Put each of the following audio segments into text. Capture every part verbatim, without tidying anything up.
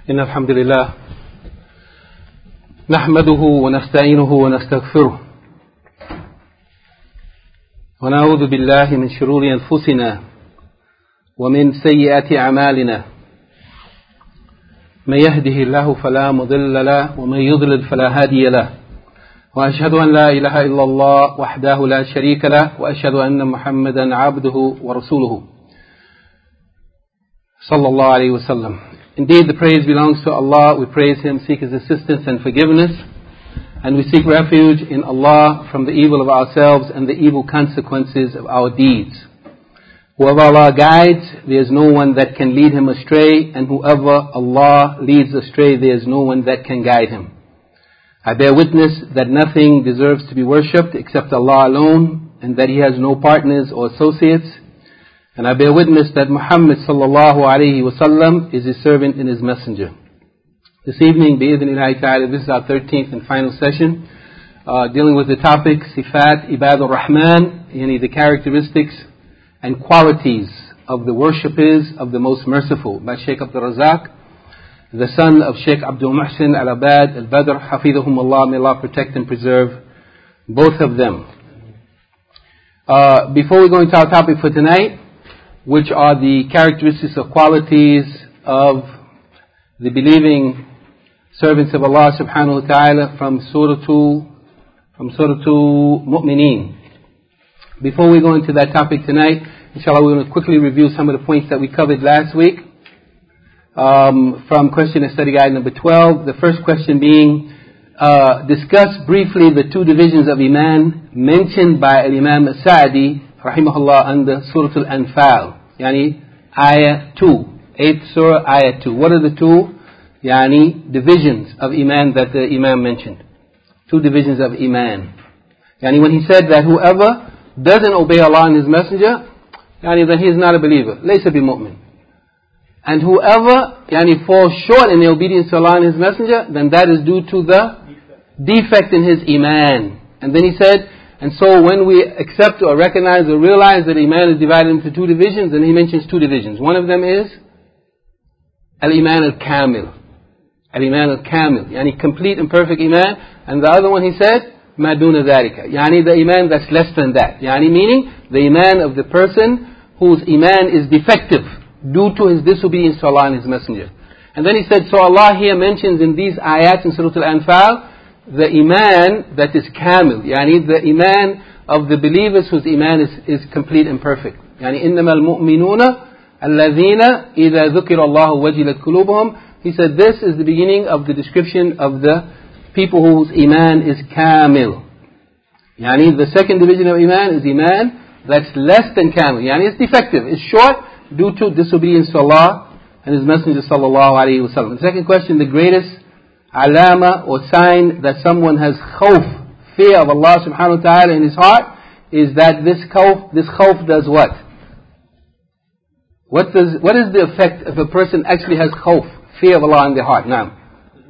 إن الحمد لله نحمده ونستعينه ونستغفره ونعوذ بالله من شرور أنفسنا ومن سيئات أعمالنا من يهده الله فلا مضل له ومن يضلل فلا هادي له وأشهد أن لا إله إلا الله وحده لا شريك له وأشهد أن محمدا عبده ورسوله صلى الله عليه وسلم. Indeed, the praise belongs to Allah. We praise Him, seek His assistance and forgiveness, and we seek refuge in Allah from the evil of ourselves and the evil consequences of our deeds. Whoever Allah guides, there is no one that can lead him astray, and whoever Allah leads astray, there is no one that can guide him. I bear witness that nothing deserves to be worshipped except Allah alone, and that He has no partners or associates. And I bear witness that Muhammad sallallahu alayhi wa sallam is His servant and His messenger. This evening, bi-idhnillahi ta'ala, this is our thirteenth and final session, uh, dealing with the topic, Sifat Ibadur Rahman, yani the characteristics and qualities of the worshippers of the Most Merciful, by Shaykh Abdul Razak, the son of Shaykh Abdul Muhsin Al-Abad Al-Badr, Hafidhahum Allah, may Allah protect and preserve both of them. Uh, before we go into our topic for tonight, which are the characteristics or qualities of the believing servants of Allah subhanahu wa ta'ala from Surah from Surah Mu'mineen. Before we go into that topic tonight, inshallah, we're going to quickly review some of the points that we covered last week um, from question and study guide number twelve. The first question being, uh, discuss briefly the two divisions of Iman mentioned by Imam As-Sa'di rahimahullah under Surah Al-Anfal, yani ayah two, eighth surah, ayah two. What are the two yani divisions of Iman that the Imam mentioned? Two divisions of Iman. Yani when he said that whoever doesn't obey Allah and His Messenger, yani then he is not a believer. Laysa bi mu'min. And whoever yani falls short in the obedience to Allah and His Messenger, then that is due to the defect in his Iman. And then he said, and so when we accept or recognize or realize that Iman is divided into two divisions, then he mentions two divisions. One of them is Al-Iman Al-Kamil. Al-Iman Al-Kamil, yani complete and perfect Iman. And the other one he said, Ma duna dhalika, yani the Iman that's less than that. Yani meaning the Iman of the person whose Iman is defective due to his disobedience to Allah and His Messenger. And then he said, so Allah here mentions in these ayats in Surah Al-Anfal, the Iman that is Kamil, yani the Iman of the believers whose Iman is, is complete and perfect. Yani إِنَّمَا الْمُؤْمِنُونَ الَّذِينَ إِذَا ذُكِرَ اللَّهُ وَجِلَتْ قُلُوبُهُم. He said this is the beginning of the description of the people whose Iman is Kamil. Yani the second division of Iman is Iman that's less than Kamil. Yani it's defective, it's short due to disobedience to Allah and His Messenger sallallahu alayhi wa sallam. The second question, the greatest alama or sign that someone has khawf, fear of Allah subhanahu wa ta'ala in his heart, is that this khawf, this khawf does what? What does, what is the effect if a person actually has khawf, fear of Allah in their heart? Now,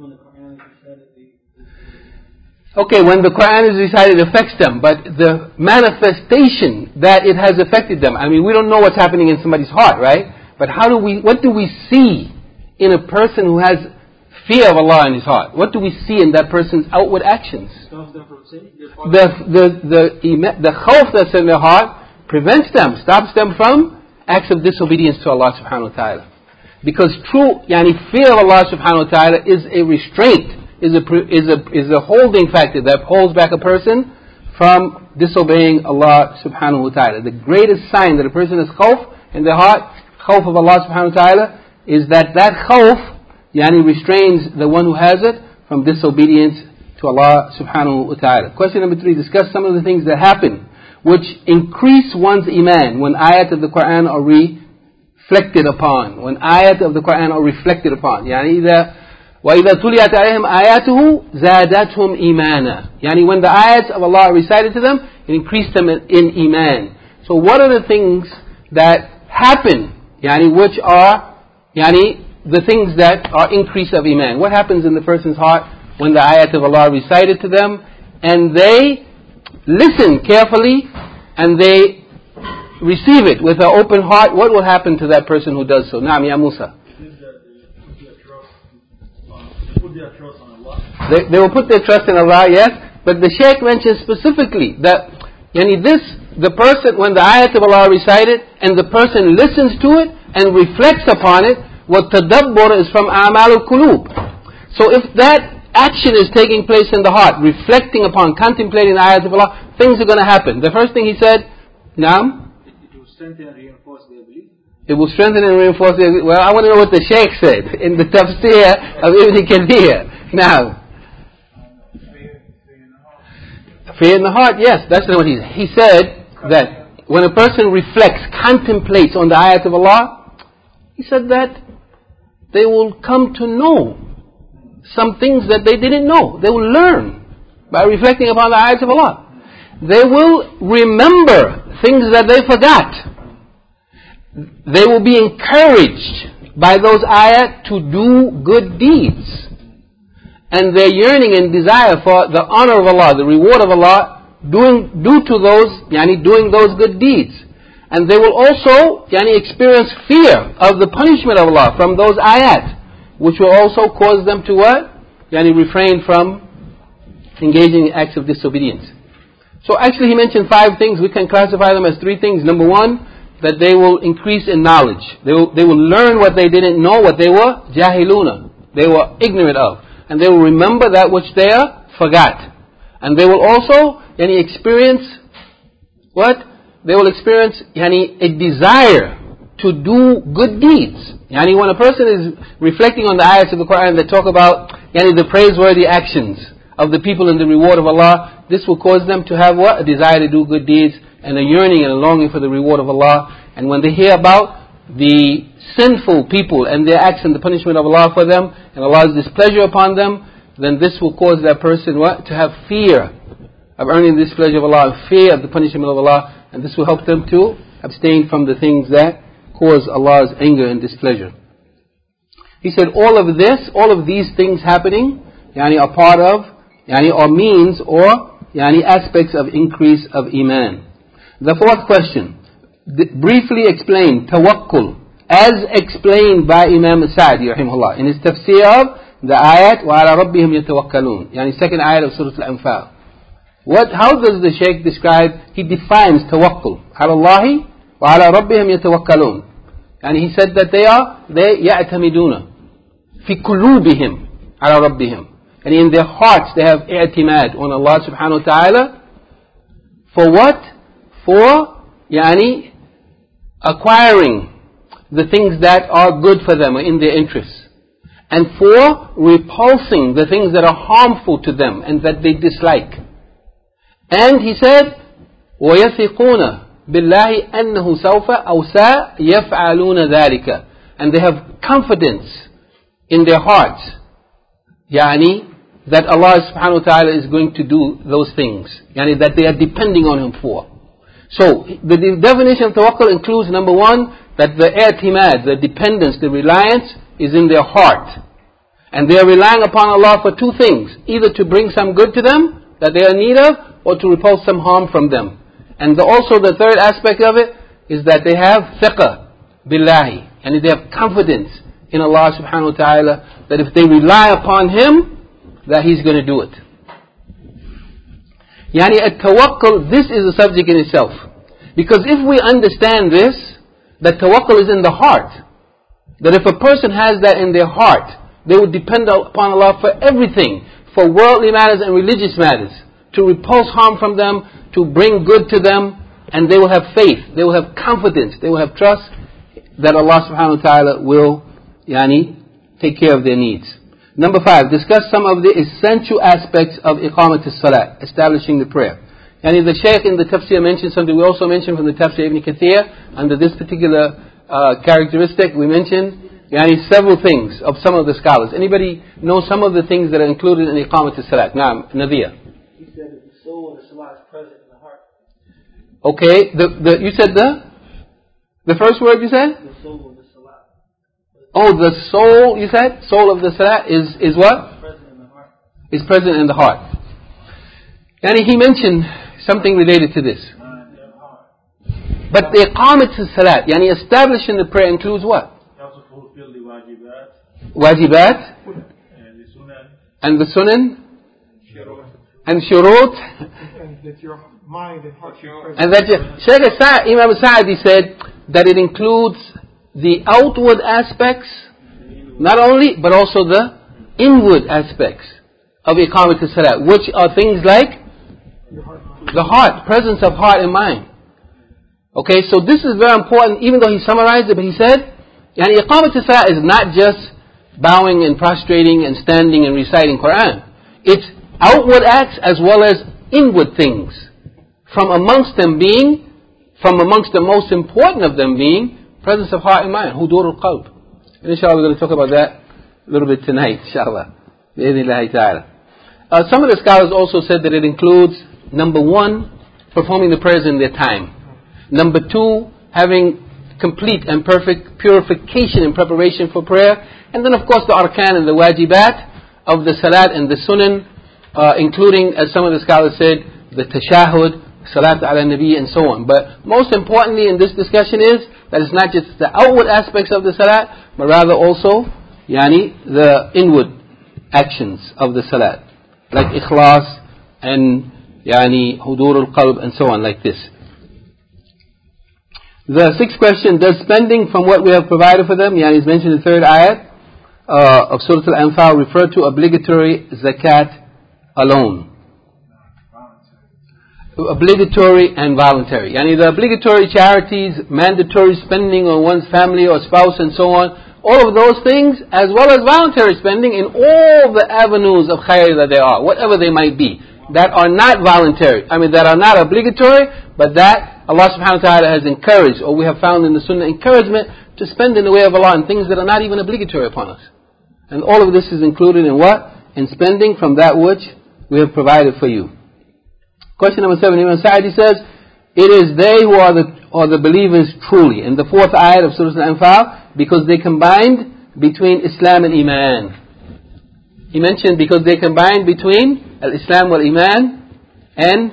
okay, when the Quran is recited, it affects them, but the manifestation that it has affected them, I mean, we don't know what's happening in somebody's heart, right? But how do we, what do we see in a person who has fear of Allah in his heart? What do we see in that person's outward actions? The the the the khawf that's in their heart prevents them, stops them from acts of disobedience to Allah subhanahu wa ta'ala. Because true yani fear of Allah subhanahu wa ta'ala is a restraint, is a is a is a holding factor that holds back a person from disobeying Allah subhanahu wa ta'ala. The greatest sign that a person has khawf in their heart, khawf of Allah subhanahu wa ta'ala, is that that khawf yani restrains the one who has it from disobedience to Allah subhanahu wa ta'ala. Question number three, discuss some of the things that happen which increase one's Iman when ayat of the Quran are reflected upon. When ayat of the Quran are reflected upon. Yani إذا وَإِذَا تُلِيَتْ عَلَيْهِمْ آيَاتُهُ زَادَتْهُمْ إِيمَانًا. Yani when the ayats of Allah are recited to them, it increased them in, in Iman. So what are the things that happen, yani which are yani the things that are increase of Iman? What happens in the person's heart when the ayat of Allah are recited to them and they listen carefully and they receive it with an open heart? What will happen to that person who does so? Naam, Ya Musa. They put their trust on Allah. They, they will put their trust in Allah, yes. But the Shaykh mentions specifically that yani this, the person, when the ayat of Allah are recited and the person listens to it and reflects upon it, what tadabbur is from a'mal al-qulub. So if that action is taking place in the heart, reflecting upon, contemplating the ayat of Allah, things are going to happen. The first thing he said, Naam? It will strengthen and reinforce their belief. It will strengthen and reinforce their belief. Well, I want to know what the Shaykh said in the tafsir of Ibn Kathir. Now, fear in the heart, yes, that's what he he said that when a person reflects, contemplates on the ayat of Allah, he said that they will come to know some things that they didn't know. They will learn by reflecting upon the ayat of Allah. They will remember things that they forgot. They will be encouraged by those ayat to do good deeds. And their yearning and desire for the honor of Allah, the reward of Allah, doing due to those, yani doing those good deeds. And they will also, yani experience fear of the punishment of Allah from those ayat, which will also cause them to what? Yani refrain from engaging in acts of disobedience. So actually he mentioned five things. We can classify them as three things. Number one, that they will increase in knowledge. They will, they will learn what they didn't know, what they were jahiluna, they were ignorant of. And they will remember that which they are forgot. And they will also yani, experience what? They will experience yani, a desire to do good deeds. Yani, when a person is reflecting on the ayats of the Quran that talk about yani, the praiseworthy actions of the people and the reward of Allah, this will cause them to have what? A desire to do good deeds and a yearning and a longing for the reward of Allah. And when they hear about the sinful people and their acts and the punishment of Allah for them and Allah's displeasure upon them, then this will cause that person what? To have fear of earning the displeasure of Allah, fear of the punishment of Allah, and this will help them to abstain from the things that cause Allah's anger and displeasure. He said all of this, all of these things happening, yani are part of, yani are means or yani aspects of increase of Iman. The fourth question, briefly explain tawakkul as explained by Imam Sa'di rahimahullah in his tafsir of the ayat وَعَلَى رَبِّهِمْ يَتَوَكَّلُونَ, yani second ayat of Surah Al-Anfal. What, how does the Shaykh describe, he defines tawakkul, عَلَى اللَّهِ وَعَلَى رَبِّهِمْ يَتَوَكَّلُونَ, and he said that they are, they يَعْتَمِدُونَ فِي قُلُوبِهِمْ عَلَى رَبِّهِمْ, and in their hearts they have i'timad on Allah subhanahu wa ta'ala. For what? For yani acquiring the things that are good for them or in their interests, and for repulsing the things that are harmful to them and that they dislike. And he said, وَيَثِقُونَ بِاللَّهِ أَنَّهُ سَوْفَ أَوْ سَيَفْعَلُونَ ذَلِكَ, and they have confidence in their hearts, yani that Allah subhanahu wa ta'ala is going to do those things, yani that they are depending on Him for. So the, the definition of tawakkul includes, number one, that the i'timad, the dependence, the reliance is in their heart. And they are relying upon Allah for two things, either to bring some good to them that they are in need of, or to repulse some harm from them. And the, also the third aspect of it is that they have thiqah billahi, and they have confidence in Allah subhanahu wa ta'ala, that if they rely upon Him, that He's going to do it. Yani at-tawakkul, this is a subject in itself. Because if we understand this, that tawakkul is in the heart, that if a person has that in their heart, they would depend upon Allah for everything, for worldly matters and religious matters, to repulse harm from them, to bring good to them, and they will have faith, they will have confidence, they will have trust that Allah subhanahu wa ta'ala will yani, take care of their needs. Number five, discuss some of the essential aspects of iqamat as-salat, establishing the prayer. Yani the Shaykh in the tafsir mentioned something we also mentioned from the tafsir Ibn Kathir. Under this particular uh, characteristic, we mentioned yani, several things of some of the scholars. Anybody know some of the things that are included in iqamat as-salat? Naam, Nadia. He said that the soul of the salat is present in the heart. Okay, the, the, you said the? The first word you said? The soul of the salat. Oh, the soul, you said? Soul of the salat is, is what? Present in the heart. Is present in the heart. Yani he mentioned something related to this. But the iqamat as-salat, yani establishing the prayer includes what? You have to fulfill the wajibat. Wajibat? And the sunan? And shurut? And that your mind and heart should present. And that Shaykh Sa- Imam Sa'di said that it includes the outward aspects, not only, but also the inward aspects of iqamat as-salat, which are things like the heart, presence of heart and mind. Okay, so this is very important, even though he summarized it, but he said, yani iqamat as-salat is not just bowing and prostrating and standing and reciting Quran. It's outward acts as well as inward things. From amongst them being, from amongst the most important of them being, presence of heart and mind, hudur al-qalb. And inshallah we're going to talk about that a little bit tonight, inshallah. Bi-idhnillahi ta'ala. Uh, some of the scholars also said that it includes, number one, performing the prayers in their time. Number two, having complete and perfect purification and preparation for prayer. And then of course the arkan and the wajibat of the salat and the sunan, uh, including, as some of the scholars said, the tashahud, salat ala nabi and so on. But most importantly in this discussion is that it's not just the outward aspects of the salat, but rather also yani, the inward actions of the salat, like ikhlas and yani, hudur al-qalb and so on, like this. The sixth question, does spending from what we have provided for them, yani is mentioned in the third ayat uh, of Surah Al-Anfal, refer to obligatory zakat alone? Obligatory and voluntary. Yani the obligatory charities, mandatory spending on one's family or spouse and so on, all of those things, as well as voluntary spending in all the avenues of khair that there are, whatever they might be, that are not voluntary, I mean that are not obligatory, but that Allah subhanahu wa ta'ala has encouraged, or we have found in the sunnah encouragement to spend in the way of Allah on things that are not even obligatory upon us. And all of this is included in what? In spending from that which we have provided for you. Question number seven, Imam Sa'di says, it is they who are the, are the believers truly. In the fourth ayat of Surah Al-Anfal, because they combined between Islam and Iman. He mentioned because they combined between Al-Islam wal-Iman and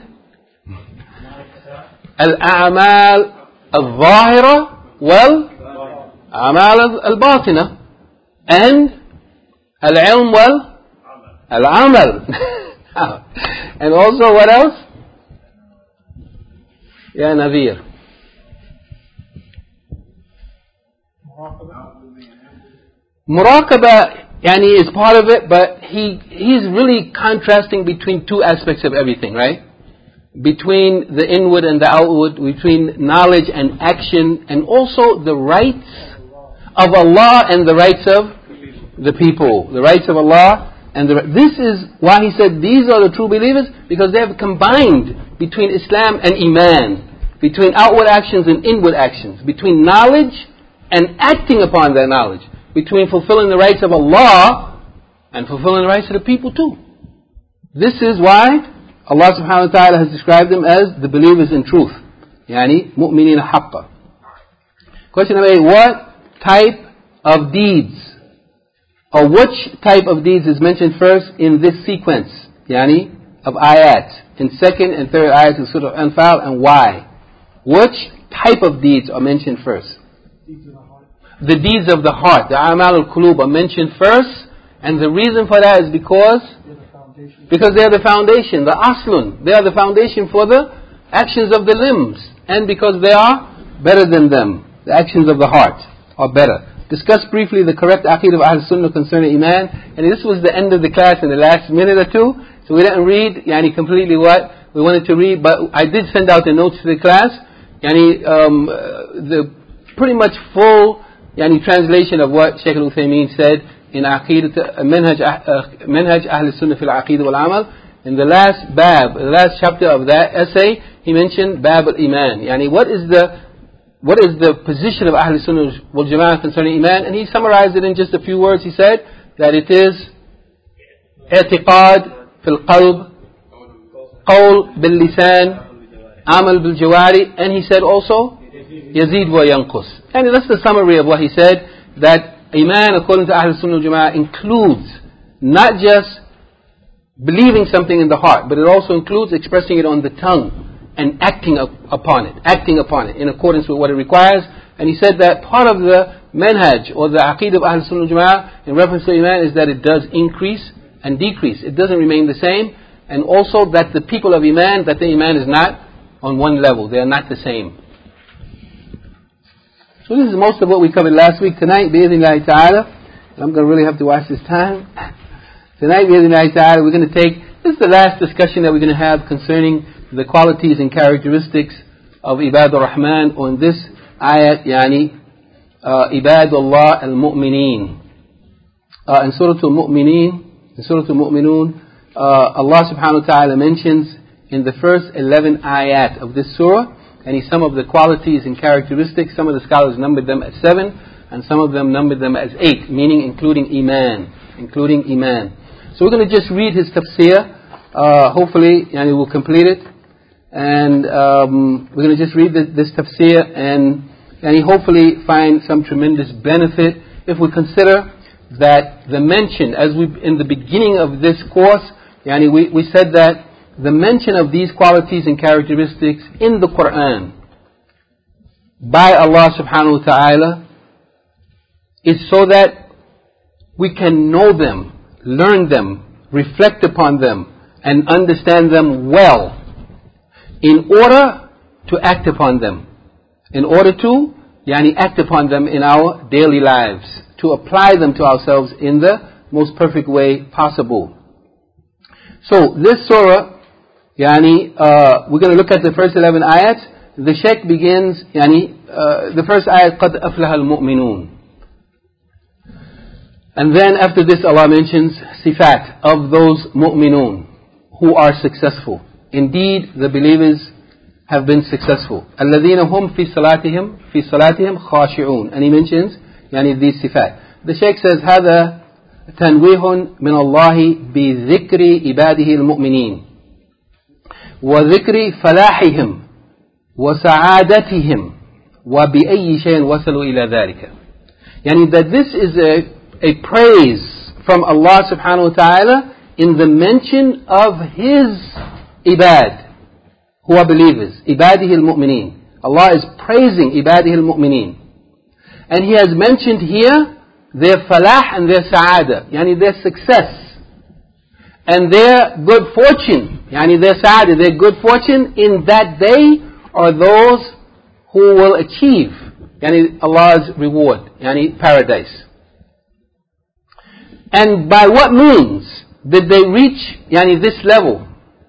Al-A'mal al-Zahira wal-A'mal al-Batina and Al-Ilm wal-Al-Amal. And also what else? Ya Naveer. Muraqaba yani is part of it, but he he's really contrasting between two aspects of everything, right? Between the inward and the outward, between knowledge and action, and also the rights of Allah and the rights of the people. The rights of Allah and the this is why he said these are the true believers, because they have combined between Islam and Iman, between outward actions and inward actions, between knowledge and acting upon that knowledge, between fulfilling the rights of Allah and fulfilling the rights of the people too. This is why Allah subhanahu wa ta'ala has described them as the believers in truth. Yani, mu'minina haqqa. Question number eight, what type of deeds, or which type of deeds is mentioned first in this sequence, yani, of ayat, in second and third ayat of Surah Al-Anfal, and why? Which type of deeds are mentioned first? The deeds of the heart, the a'mal al-qulub, are mentioned first, and the reason for that is because because they are the foundation, the aslun, they are the foundation for the actions of the limbs, and because they are better than them, the actions of the heart are better. Discuss briefly the correct aqeedah of Ahl Sunnah concerning Iman, and this was the end of the class in the last minute or two, so we didn't read yani completely what we wanted to read, but I did send out the notes to the class, yani um, the pretty much full yani translation of what Shaykh Al-Uthaymeen said in Aqidah, Manhaj, uh, Manhaj Ahl Sunnah fil Aqidah wal Amal. In the last bab, the last chapter of that essay, he mentioned Bab al-Iman. Yani what is the what is the position of Ahl Sunnah wal Jama'ah concerning Iman? And he summarized it in just a few words. He said that it is i'tiqad fil qalb, qawl bil lisan, amal bil jawari, and he said also yazid wa yanqus. And that's the summary of what he said, that Iman, according to Ahl Sunnah wal Jama'ah, includes not just believing something in the heart, but it also includes expressing it on the tongue and acting up upon it, acting upon it in accordance with what it requires. And he said that part of the manhaj or the aqeedah of Ahl Sunnah wal Jama'ah in reference to Iman is that it does increase and decrease. It doesn't remain the same. And also that the people of Iman, that the Iman is not on one level. They are not the same. So this is most of what we covered last week. Tonight, bi'idhnillahi ta'ala, I'm going to really have to watch this time. Tonight, bi'idhnillahi ta'ala, we're going to take, this is the last discussion that we're going to have concerning the qualities and characteristics of Ibadur Rahman on this ayat, yani, uh, Ibadullah al-Mu'mineen. Uh, in Surah Al-Mu'mineen, in Surah Al-Mu'minun, uh, Allah subhanahu wa ta'ala mentions in the first eleven ayat of this surah, and some of the qualities and characteristics. Some of the scholars numbered them as seven, and some of them numbered them as eight, meaning including Iman, including Iman. So we're going to just read his tafsir. Uh, hopefully, yani we'll complete it, and um, we're going to just read this, this tafsir, and yani hopefully find some tremendous benefit if we consider that the mention, as we in the beginning of this course, yani we, we said that the mention of these qualities and characteristics in the Quran by Allah subhanahu wa ta'ala is so that we can know them, learn them, reflect upon them, and understand them well in order to act upon them. In order to yani, act upon them in our daily lives, to apply them to ourselves in the most perfect way possible. So this surah, Yani, uh, we're going to look at the first eleven ayats. The Shaykh begins, yani, uh, the first ayat, قَدْ أَفْلَهَ الْمُؤْمِنُونَ. And then after this Allah mentions sifat of those mu'minun who are successful. Indeed, the believers have been successful. الَّذِينَ هُمْ فِي صَلَاتِهِمْ فِي صَلَاتِهِمْ خَاشِعُونَ. And he mentions, yani, these sifat. The Shaykh says, هذا تنويه من الله بذكر عباده المؤمنين وذكر فلاحهم وسعادتهم وبأي شيء وصلوا إلى ذلك. Yani that this is a, a praise from Allah subhanahu wa ta'ala in the mention of His ibad, who are believers, ibadihi al-mu'mineen. Allah is praising ibadihi al-mu'mineen. And He has mentioned here their falah and their sa'ada, yani their success and their good fortune, yani their sa'ada, their good fortune in that they are those who will achieve yani Allah's reward, yani paradise. And by what means did they reach yani this level?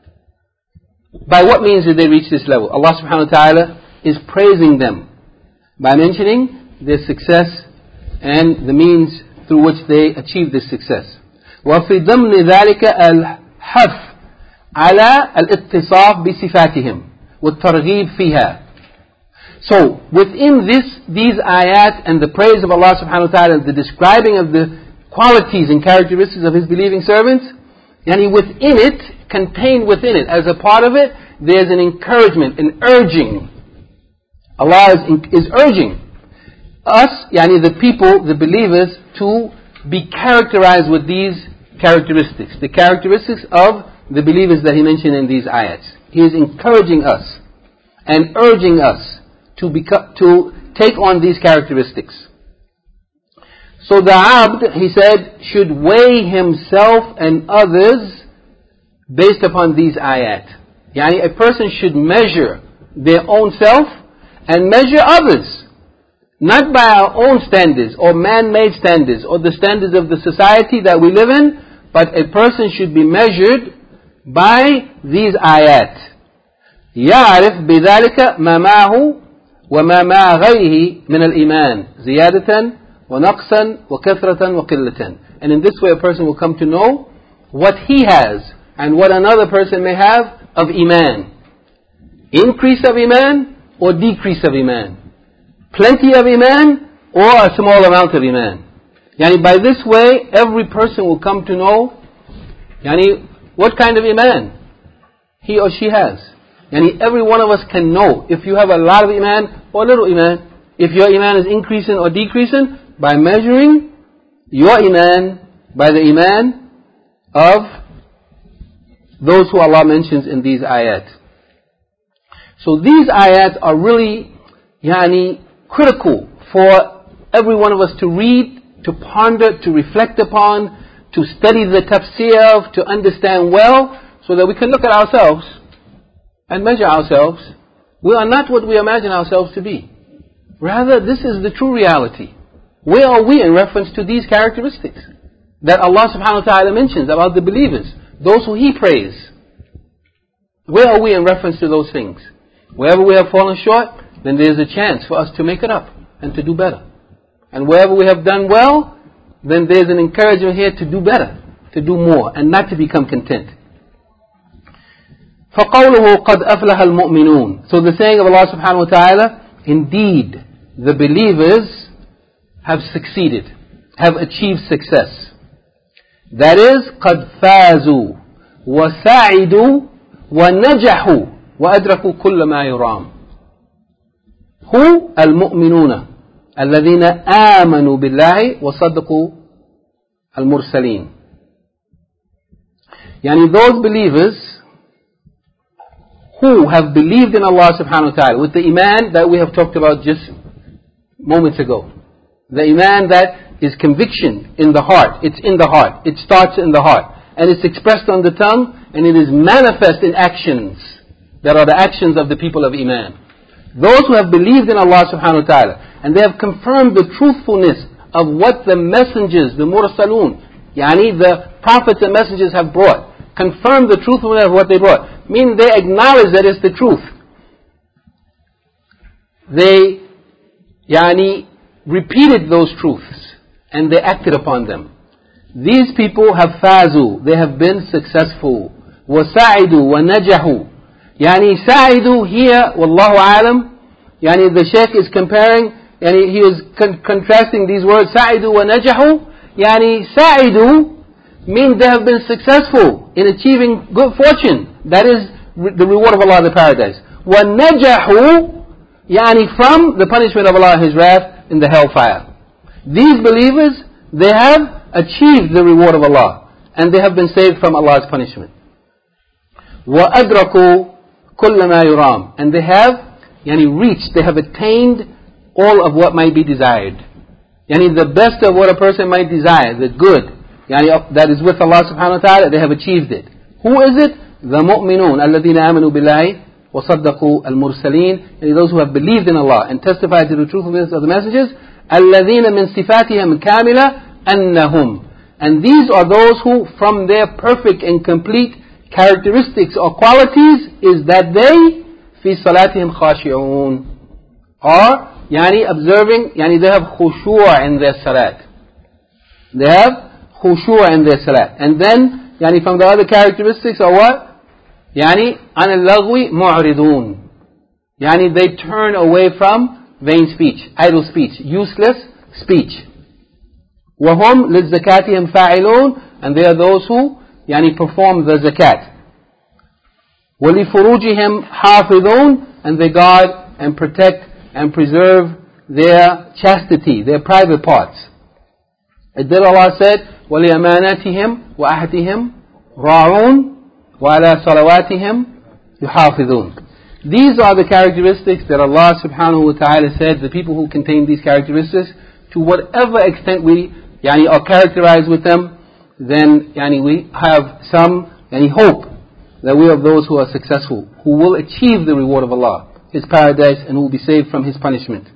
By what means did they reach this level? Allah subhanahu wa ta'ala is praising them by mentioning their success and the means through which they achieve this success. وفي ضمن ذلك الحث على الاتصاف بصفاتهم والترغيب فيها. So within this, these ayat and the praise of Allah subhanahu wa ta'ala, the describing of the qualities and characteristics of His believing servants, yani within it, contained within it, as a part of it, there's an encouragement, an urging. Allah is, is urging us, yani the people, the believers, to be characterized with these characteristics, the characteristics of the believers that He mentioned in these ayats. He is encouraging us and urging us to beco- to take on these characteristics. So the abd, he said, should weigh himself and others based upon these ayat. Yani a person should measure their own self and measure others. Not by our own standards or man-made standards or the standards of the society that we live in, but a person should be measured by these ayat. يعرف بذلك ما معه وما مع غيره من الإيمان زيادة ونقصا وكثرة وقلة. And in this way a person will come to know what he has and what another person may have of Iman. Increase of Iman or decrease of Iman. Plenty of Iman or a small amount of Iman. Yani by this way, every person will come to know yani what kind of Iman he or she has. Yani every one of us can know if you have a lot of Iman or little Iman. If your Iman is increasing or decreasing by measuring your Iman by the Iman of those who Allah mentions in these ayat. So these ayat are really yani critical for every one of us to read, to ponder, to reflect upon, to study the tafsir, to understand well, so that we can look at ourselves and measure ourselves. We are not what we imagine ourselves to be. Rather, this is the true reality. Where are we in reference to these characteristics that Allah subhanahu wa ta'ala mentions about the believers, those who He praise? Where are we in reference to those things? Wherever we have fallen short, then there is a chance for us to make it up and to do better. And wherever we have done well, then there is an encouragement here to do better, to do more, and not to become content. فَقَوْلُهُ قَدْ أَفْلَحَ الْمُؤْمِنُونَ. So the saying of Allah subhanahu wa ta'ala, indeed, the believers have succeeded, have achieved success. That is, قَدْ فَازُوا وَسَعِدُوا وَنَجَحُوا وَأَدْرَكُوا كُلَّ مَا يُرَامُ. هُ الْمُؤْمِنُونَ الَّذِينَ آمَنُوا بِاللَّهِ وَصَدَّقُوا الْمُرْسَلِينَ. Yani those believers who have believed in Allah subhanahu wa ta'ala with the iman that we have talked about just moments ago. The iman that is conviction in the heart. It's in the heart. It starts in the heart. And it's expressed on the tongue, and it is manifest in actions that are the actions of the people of iman. Those who have believed in Allah subhanahu wa ta'ala, and they have confirmed the truthfulness of what the messengers, the mursalun, yani the prophets and messengers have brought, confirm the truthfulness of what they brought. Meaning they acknowledge that it's the truth. They, yani, repeated those truths and they acted upon them. These people have fazu, they have been successful. وَسَعِدُوا وَنَجَحُوا. Yani sa'idu here, wallahu alam, yani the Shaykh is comparing, yani he is con- contrasting these words, sa'idu wa najahu. Yani sa'idu means they have been successful in achieving good fortune. That is re- the reward of Allah in the paradise. وَنَجَحُوا يعني from the punishment of Allah, His wrath in the hellfire. These believers, they have achieved the reward of Allah, and they have been saved from Allah's punishment. وَأَدْرَكُوا كُلَّ مَا يُرَامُ. And they have yani reached, they have attained all of what might be desired. Yani the best of what a person might desire, the good, yani that is with Allah subhanahu wa ta'ala, they have achieved it. Who is it? The mu'minun, الَّذِينَ آمَنُوا بِاللَّهِ وَصَدَّقُوا الْمُرْسَلِينَ. And those who have believed in Allah and testified to the truthfulness of the messages. الَّذِينَ مِنْ صِفَاتِهِمْ كَامِلَةً أَنَّهُمْ. And these are those who, from their perfect and complete characteristics or qualities, is that they فِي صَلَاتِهِمْ خَاشِعُونَ, are yani observing, yani they have khushu' in their salat. They have khushu' in their salat. And then, yani from the other characteristics are what? Yani عَنِ اللَّغْوِ مُعْرِضُونَ. Yani they turn away from vain speech, idle speech, useless speech. وَهُمْ لِلزَّكَاتِهِمْ فَاعِلُونَ. And they are those who yani perform the zakat. وَلِفُرُوجِهِمْ حَافِظُونَ. And they guard and protect and preserve their chastity, their private parts. And then Allah said, وَلِأَمَانَاتِهِمْ وَأَحْدِهِمْ رَاعُونَ وَعَلَى صَلَوَاتِهِمْ يُحَافِظُونَ. These are the characteristics that Allah subhanahu wa ta'ala said, the people who contain these characteristics, to whatever extent we yani, are characterized with them, then yani, we have some yani, hope that we are those who are successful, who will achieve the reward of Allah, His paradise, and who will be saved from His punishment.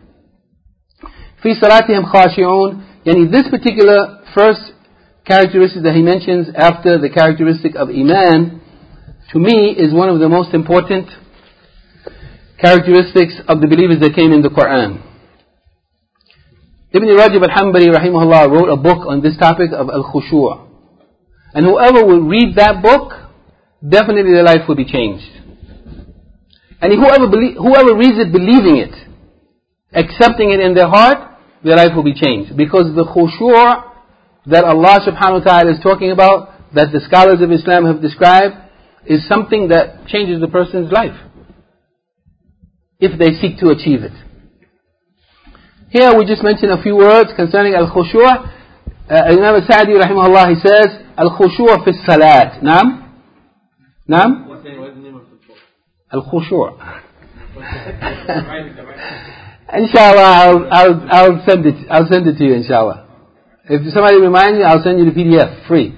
فِي صَلَاتِهِمْ خَاشِعُونَ. Yani this particular first characteristic that he mentions after the characteristic of Iman, to me is one of the most important characteristics of the believers that came in the Quran. Ibn Rajab al-Hanbali rahimahullah wrote a book on this topic of al-khushu'. And whoever will read that book, definitely their life will be changed. And whoever, belie- whoever reads it believing it, accepting it in their heart, their life will be changed. Because the khushu' that Allah subhanahu wa ta'ala is talking about, that the scholars of Islam have described, is something that changes the person's life, if they seek to achieve it. Here we just mention a few words concerning al-khushu'. Uh, Imam al-Sa'di rahimahullah, he says, al-khushu' fi salat. Naam? Naam? Al-khushu'. Inshallah, I'll, I'll, I'll send it, I'll send it to you, inshallah. If somebody reminds me, I'll send you the P D F, free.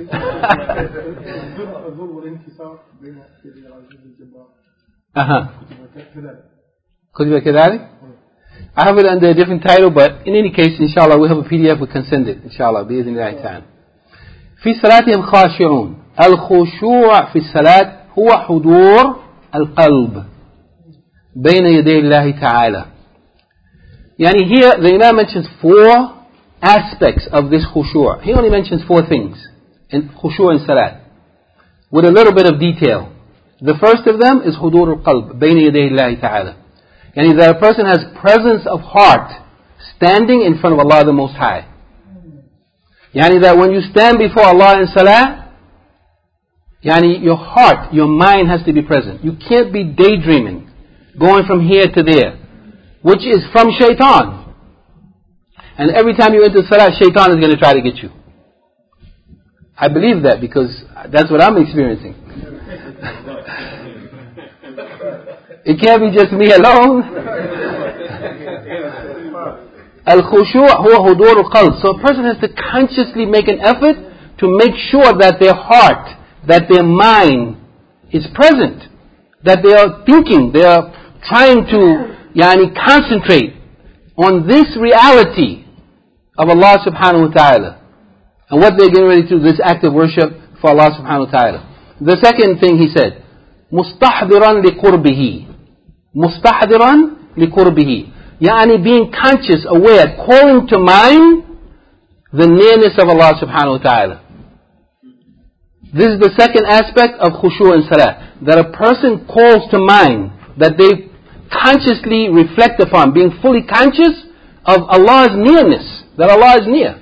Uh-huh. كتب كذلك. I have it under a different title, but in any case, inshallah, we have a P D F, we can send it, inshallah, بإذن الله تعالى. في صلاتهم خاشعون. الخشوع في الصلاة هو حضور القلب بين يدي الله تعالى. يعني here, the Imam mentions four aspects of this khushu'. He only mentions four things in khushu' in salat, with a little bit of detail. The first of them is حضور القلب بين يدي الله تعالى. Yani that a person has presence of heart standing in front of Allah the Most High. Yani that when you stand before Allah in salah, yani your heart, your mind has to be present. You can't be daydreaming, going from here to there, which is from shaitan. And every time you enter salah, shaitan is going to try to get you. I believe that because that's what I'm experiencing. It can't be just me alone. Al-khushu' huwa hudur al-qalb. So a person has to consciously make an effort to make sure that their heart, that their mind is present, that they are thinking, they are trying to yani, concentrate on this reality of Allah subhanahu wa ta'ala and what they're getting ready to do, this act of worship for Allah subhanahu wa ta'ala. The second thing he said, مُسْتَحْضِرًا لِقُرْبِهِ مُسْتَحْضِرًا لِقُرْبِهِ, يعني being conscious, aware, calling to mind the nearness of Allah subhanahu wa ta'ala. This is the second aspect of khushu' in salah, that a person calls to mind, that they consciously reflect upon, being fully conscious of Allah's nearness, that Allah is near.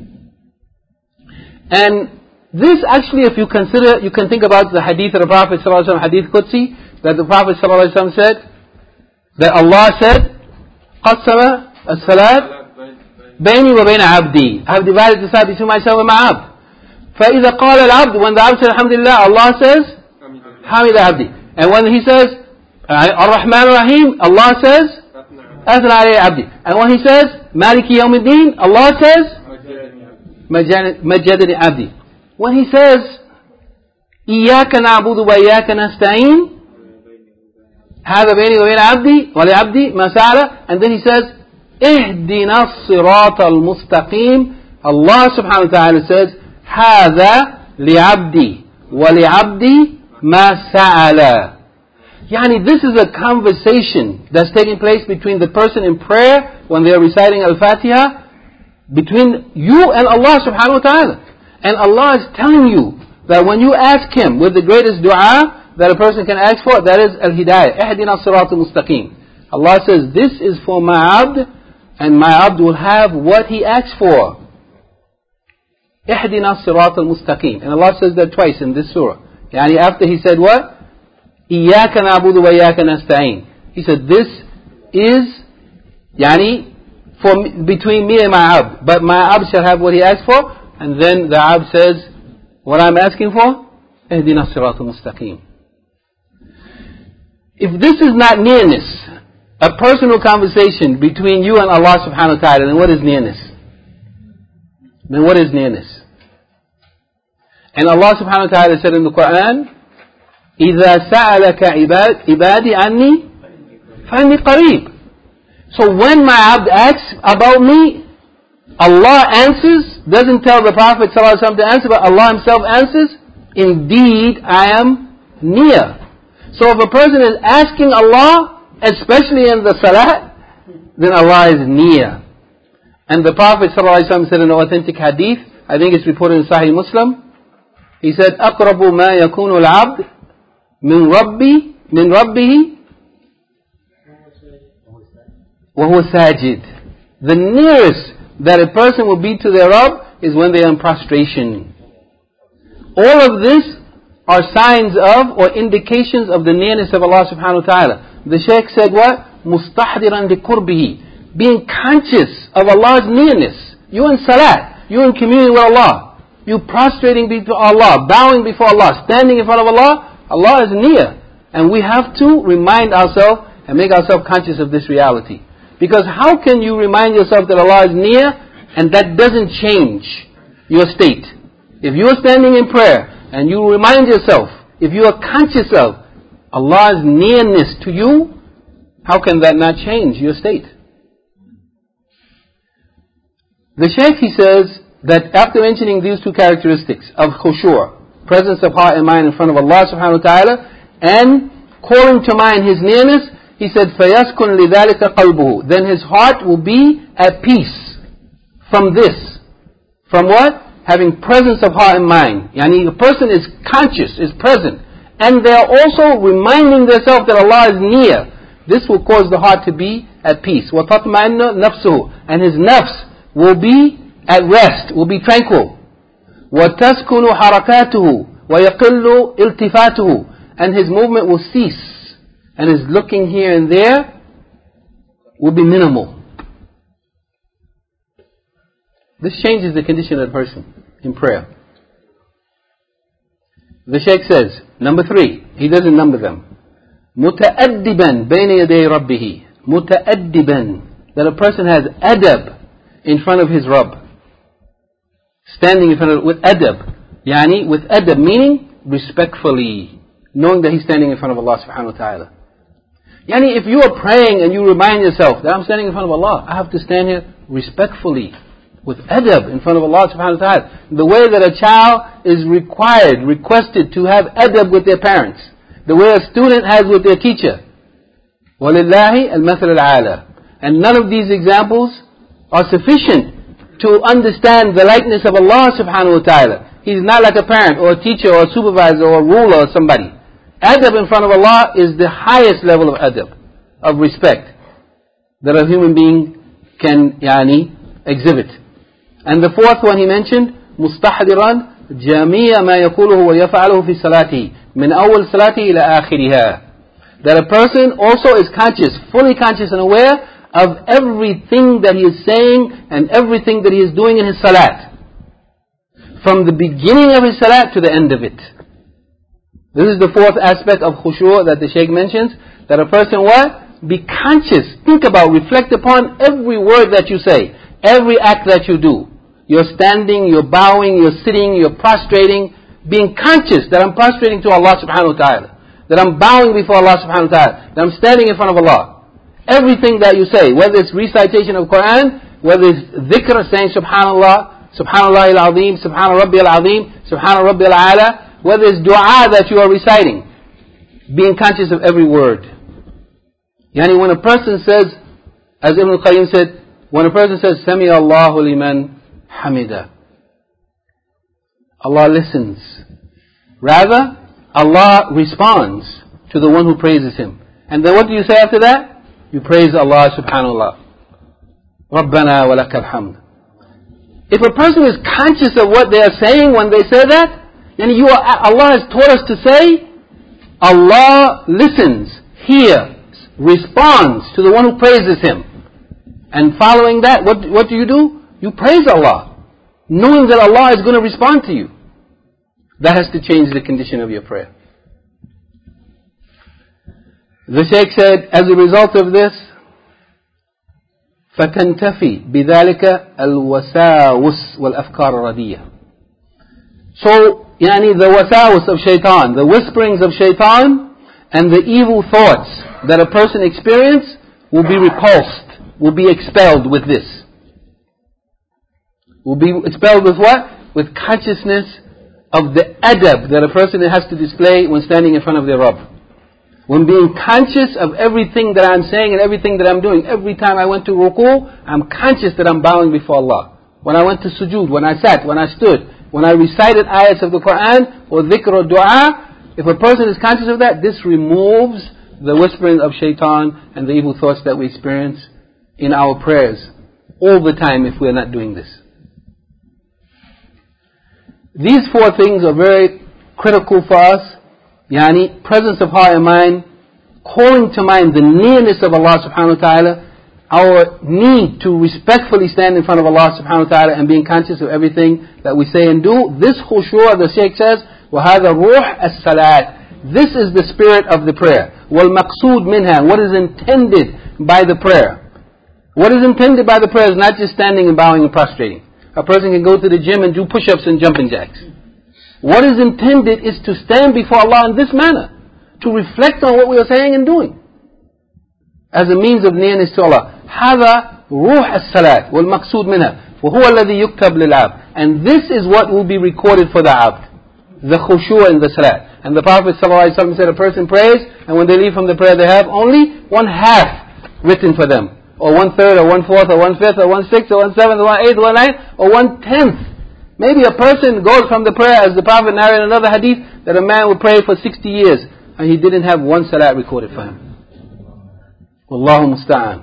And this actually, if you consider, you can think about the hadith of the Prophet sallallahu alaihi wasallam, hadith Qudsi, that the Prophet sallallahu alaihi wasallam said, that Allah said, قَسَّمَ الصَّلَاةِ بَيْنِي وَبَيْنَ عَبْدِي. I have divided the salah between myself and my abd. فَإِذَا قَالَ الْعَبْدُ, when the abd says, Alhamdulillah, Allah says, حَمِدَ عَبْدِي. And when he says, Ar-Rahman Ar-Rahim, Allah says, أَثْنَى عَلَيْهِ عَبْدِي. And when he says, Maliki Yawmiddin, Allah says, مَجَّدَنِ عَبْدِي. When he says, إِيَّاكَ نَعْبُدُ وَإِيَّاكَ نَسْتَعِينُ, هذا بيني وبين عبدي ولعبدي ما سأل, and then he says اهدنا الصراط المستقيم, Allah subhanahu wa ta'ala says هذا لعبدي ولعبدي ما سأل. Yani this is a conversation that's taking place between the person in prayer when they are reciting Al-Fatiha, between you and Allah subhanahu wa ta'ala. And Allah is telling you that when you ask Him with the greatest dua that a person can ask for, that is al-hidayah. Ihdina as-siratal mustaqim. Allah says, this is for my abd, and my abd will have what he asks for. Ihdina as-siratal mustaqim. And Allah says that twice in this surah. Yani after He said what? Iyaka na'budu wa iyaka nasta'in. He said, this is, yani, for me, between me and my abd. But my abd shall have what he asks for. And then the abd says, what I'm asking for? Ihdina as-siratal mustaqim. If this is not nearness, a personal conversation between you and Allah subhanahu wa ta'ala, then what is nearness? Then what is nearness? And Allah subhanahu wa ta'ala said in the Quran, إِذَا سَأَلَكَ عِبَادِ عَنِّي فَإِنِّي قَرِيبٌ. So when my abd asks about me, Allah answers, doesn't tell the Prophet sallallahu alaihi wasallam to answer, but Allah Himself answers, indeed I am near. So if a person is asking Allah, especially in the salah, then Allah is near. And the Prophet ﷺ said in an authentic hadith, I think it's reported in Sahih Muslim, he said, أَقْرَبُ مَا يَكُونُ الْعَبْدِ مِنْ رَبِّهِ مِنْ رَبِّهِ وَهُوَ سَاجِدٌ. The nearest that a person will be to their Rabb is when they are in prostration. All of this are signs of or indications of the nearness of Allah subhanahu wa ta'ala. The Shaykh said what? مُسْتَحْضِرًا لِقُرْبِهِ. Being conscious of Allah's nearness. You in salat, you in communion with Allah, you prostrating before Allah, bowing before Allah, standing in front of Allah, Allah is near. And we have to remind ourselves and make ourselves conscious of this reality. Because how can you remind yourself that Allah is near And that doesn't change your state. If you are standing in prayer and you remind yourself, if you are conscious of Allah's nearness to you, how can that not change your state? The Shaykh, he says that after mentioning these two characteristics of khushu', presence of heart and mind in front of Allah subhanahu wa ta'ala, and calling to mind His nearness, he said, فَيَسْكُنْ لِذَلِكَ قَلْبُهُ. Then his heart will be at peace from this. From what? Having presence of heart and mind. Yani a person is conscious, is present. And they are also reminding themselves that Allah is near. This will cause the heart to be at peace. وَتَطْمَئِنَّ نَفْسُهُ. And his nafs will be at rest, will be tranquil. وَتَسْكُنُ حَرَكَاتُهُ وَيَقِلُّ إِلْتِفَاتُهُ. And his movement will cease. And his looking here and there will be minimal. This changes the condition of the person in prayer. The Shaykh says, number three, he doesn't number them. مُتَأَدِّبًا بَيْنَ يَدَيْ رَبِّهِ. مُتَأَدِّبًا. That a person has adab in front of his Rabb. Standing in front of, with adab. Yani, with adab, meaning respectfully. Knowing that he's standing in front of Allah subhanahu wa ta'ala. Yani, if you are praying and you remind yourself that I'm standing in front of Allah, I have to stand here respectfully. With adab in front of Allah subhanahu wa ta'ala. The way that a child is required, requested to have adab with their parents. The way a student has with their teacher. وَلِلَّهِ الْمَثَلُ الْعَالَى. And none of these examples are sufficient to understand the likeness of Allah subhanahu wa ta'ala. He's not like a parent or a teacher or a supervisor or a ruler or somebody. Adab in front of Allah is the highest level of adab, of respect, that a human being can yani, exhibit. And the fourth one he mentioned, مستحضرا جميع ما يقوله ويفعله في صلاته من أول صلاته إلى آخرها. That a person also is conscious, fully conscious and aware of everything that he is saying and everything that he is doing in his salat. From the beginning of his salat to the end of it. This is the fourth aspect of khushu' that the Shaykh mentions. That a person what? Be conscious. Think about, reflect upon every word that you say. Every act that you do. You're standing, you're bowing, you're sitting, you're prostrating. Being conscious that I'm prostrating to Allah subhanahu wa ta'ala. That I'm bowing before Allah subhanahu wa ta'ala. That I'm standing in front of Allah. Everything that you say, whether it's recitation of Quran, whether it's dhikr, saying subhanallah, subhanallah al-azim, subhana rabbi al-azim, subhana rabbi al-ala, whether it's dua that you are reciting, being conscious of every word. Yani when a person says, as Ibn al-Qayyim said, when a person says, Sami Allahu liman hamida, Allah listens. Rather, Allah responds to the one who praises Him. And then what do you say after that? You praise Allah subhanahu wa ta'ala. Rabbana wa lakal hamd. If a person is conscious of what they are saying when they say that, then you are, Allah has taught us to say, Allah listens, hears, responds to the one who praises Him. And following that, what, what do you do? You praise Allah, knowing that Allah is going to respond to you. That has to change the condition of your prayer. The Shaykh said, as a result of this, فَتَنْتَفِي بِذَلِكَ الْوَسَاوِسِ وَالْأَفْكَارَ الرَّدِيَّةِ. So, yani the wasawis of shaitan, the whisperings of shaitan, and the evil thoughts that a person experiences will be repulsed, will be expelled with this. Will be expelled with what? With consciousness of the adab that a person has to display when standing in front of their Rabb. When being conscious of everything that I'm saying and everything that I'm doing. Every time I went to ruku', I'm conscious that I'm bowing before Allah. When I went to sujood, when I sat, when I stood, when I recited ayats of the Quran or dhikr or dua, if a person is conscious of that, this removes the whispering of shaitan and the evil thoughts that we experience in our prayers all the time if we are not doing this. These four things are very critical for us. Yani, presence of heart and mind, calling to mind the nearness of Allah subhanahu wa ta'ala, our need to respectfully stand in front of Allah subhanahu wa ta'ala and being conscious of everything that we say and do. This khushu', the Shaykh says, وَهَذَا رُوحَ الصَّلَاةِ. This is the spirit of the prayer. وَالْمَقْصُودْ مِنْهَا. What is intended by the prayer. What is intended by the prayer is not just standing and bowing and prostrating. A person can go to the gym and do push-ups and jumping jacks. What is intended is to stand before Allah in this manner, to reflect on what we are saying and doing, as a means of nearness to Allah. هذا روح الصلاة والمقصود منها وهو الذي يكتب للعبد. And this is what will be recorded for the abd, the khushu' in the salat. And the Prophet ﷺ said a person prays, and when they leave from the prayer they have only one half written for them, or one third, or one fourth, or one fifth, or one sixth, or one seventh, or one eighth, or one ninth, or one tenth. Maybe a person goes from the prayer, as the Prophet narrated in another hadith, that a man would pray for sixty years, and he didn't have one salat recorded for him. Wallahu musta'an.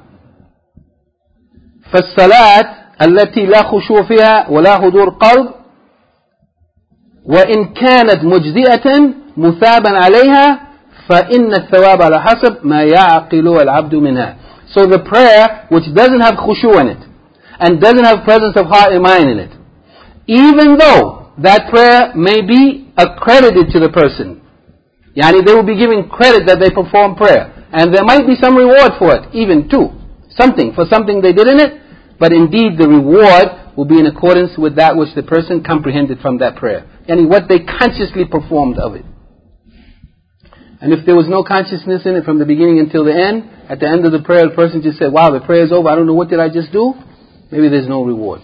فالصلاة التي لا خشوع فيها ولا حضور قلب وإن كانت مجزئة مثابا عليها فإن الثواب على حسب ما يعقل العبد منها. So the prayer which doesn't have khushu' in it and doesn't have presence of heart and mind in it, even though that prayer may be accredited to the person, yani they will be giving credit that they perform prayer, and there might be some reward for it, even too, something for something they did in it, but indeed the reward will be in accordance with that which the person comprehended from that prayer, yani what they consciously performed of it. And if there was no consciousness in it from the beginning until the end, at the end of the prayer, the person just said, wow, the prayer is over, I don't know what did I just do, maybe there's no reward.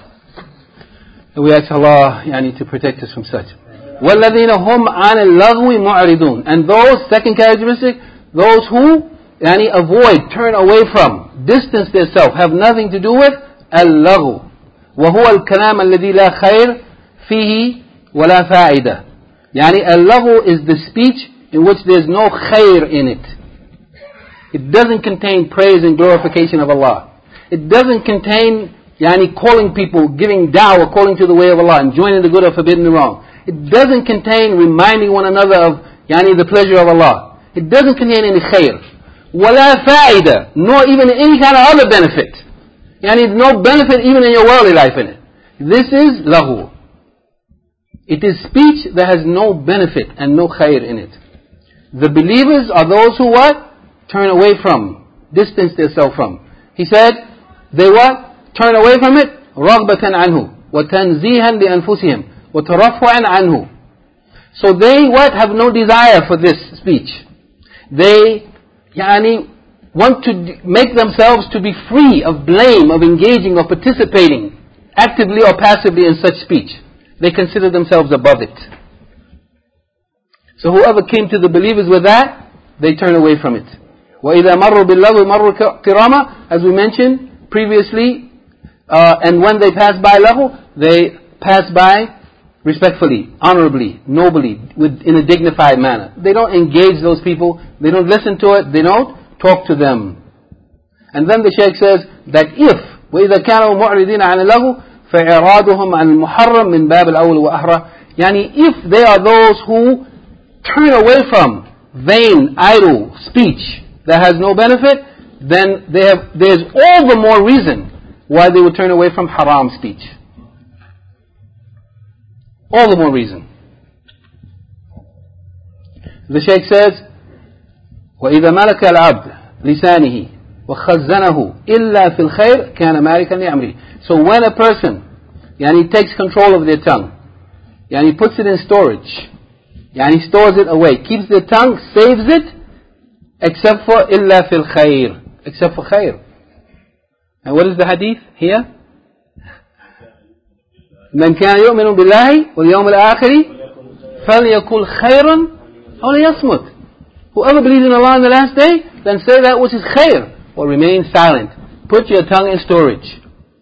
And we ask Allah yani, to protect us from such. وَالَّذِينَ هُمْ عَنِ اللَّغْوِ مُعْرِضُونَ. And those, second characteristic, those who yani, avoid, turn away from, distance themselves, have nothing to do with اللغو. وهو الكلام الذي لا خير فيه ولا فائدة. يعني اللغو is the speech in which there is no khair in it. It doesn't contain praise and glorification of Allah. It doesn't contain yani, calling people, giving da'wah according to the way of Allah, and joining the good or forbidding the wrong. It doesn't contain reminding one another of yani, the pleasure of Allah. It doesn't contain any khair. وَلَا فَائِدَةً, nor even any kind of other benefit. Yani, no benefit even in your worldly life in it. This is lahu. It is speech that has no benefit and no khair in it. The believers are those who what? Turn away from, distance themselves from. He said, they what? Turn away from it, رَغْبَةً عَنْهُ وَتَنْزِيهًا لِأَنفُسِهِمْ وَتَرَفُعًا عَنْهُ. So they what? Have no desire for this speech. They yani, want to d- make themselves to be free of blame, of engaging or participating actively or passively in such speech. They consider themselves above it. So whoever came to the believers with that, they turn away from it. وَإِذَا مَرُّوا بِاللَّغْوِ مَرُّوا كِرَامًا, as we mentioned previously, uh, and when they pass by lahu, they pass by respectfully, honorably, nobly, with, in a dignified manner. They don't engage those people, they don't listen to it, they don't talk to them. And then the Shaykh says that if وَإِذَا كَانُوا مُعْرِضِينَ عَنِ اللَّغْوِ فَإِعْرَاضُهُمْ عَنِ الْمُحَرَّمِ مِنْ بَابِ الْأَوْلِ وَأَحْرَى. Yani if they are those who turn away from vain, idle speech that has no benefit, then they have, there's all the more reason why they would turn away from haram speech. All the more reason. The Shaykh says, وَإِذَا مَلَكَ الْعَبْدِ لِسَانِهِ وَخَزَّنَهُ إِلَّا فِي الْخَيْرِ كَانَ مَالِكًا لِأَمْرِهِ. So when a person yani, takes control of their tongue, yani, puts it in storage, yani, stores it away, keeps the tongue, saves it, except for إِلَّا فِي الْخَيْرِ, except for khair. And what is the hadith here? مَنْ كَانَ يُؤْمِنُ بِاللَّهِ وَالْيَوْمِ الْآخِرِ فَلْيَقُلْ خَيْرًا أَوْ لِيَصْمُتْ. Whoever believes in Allah on the last day, then say that which is khair, or remain silent. Put your tongue in storage.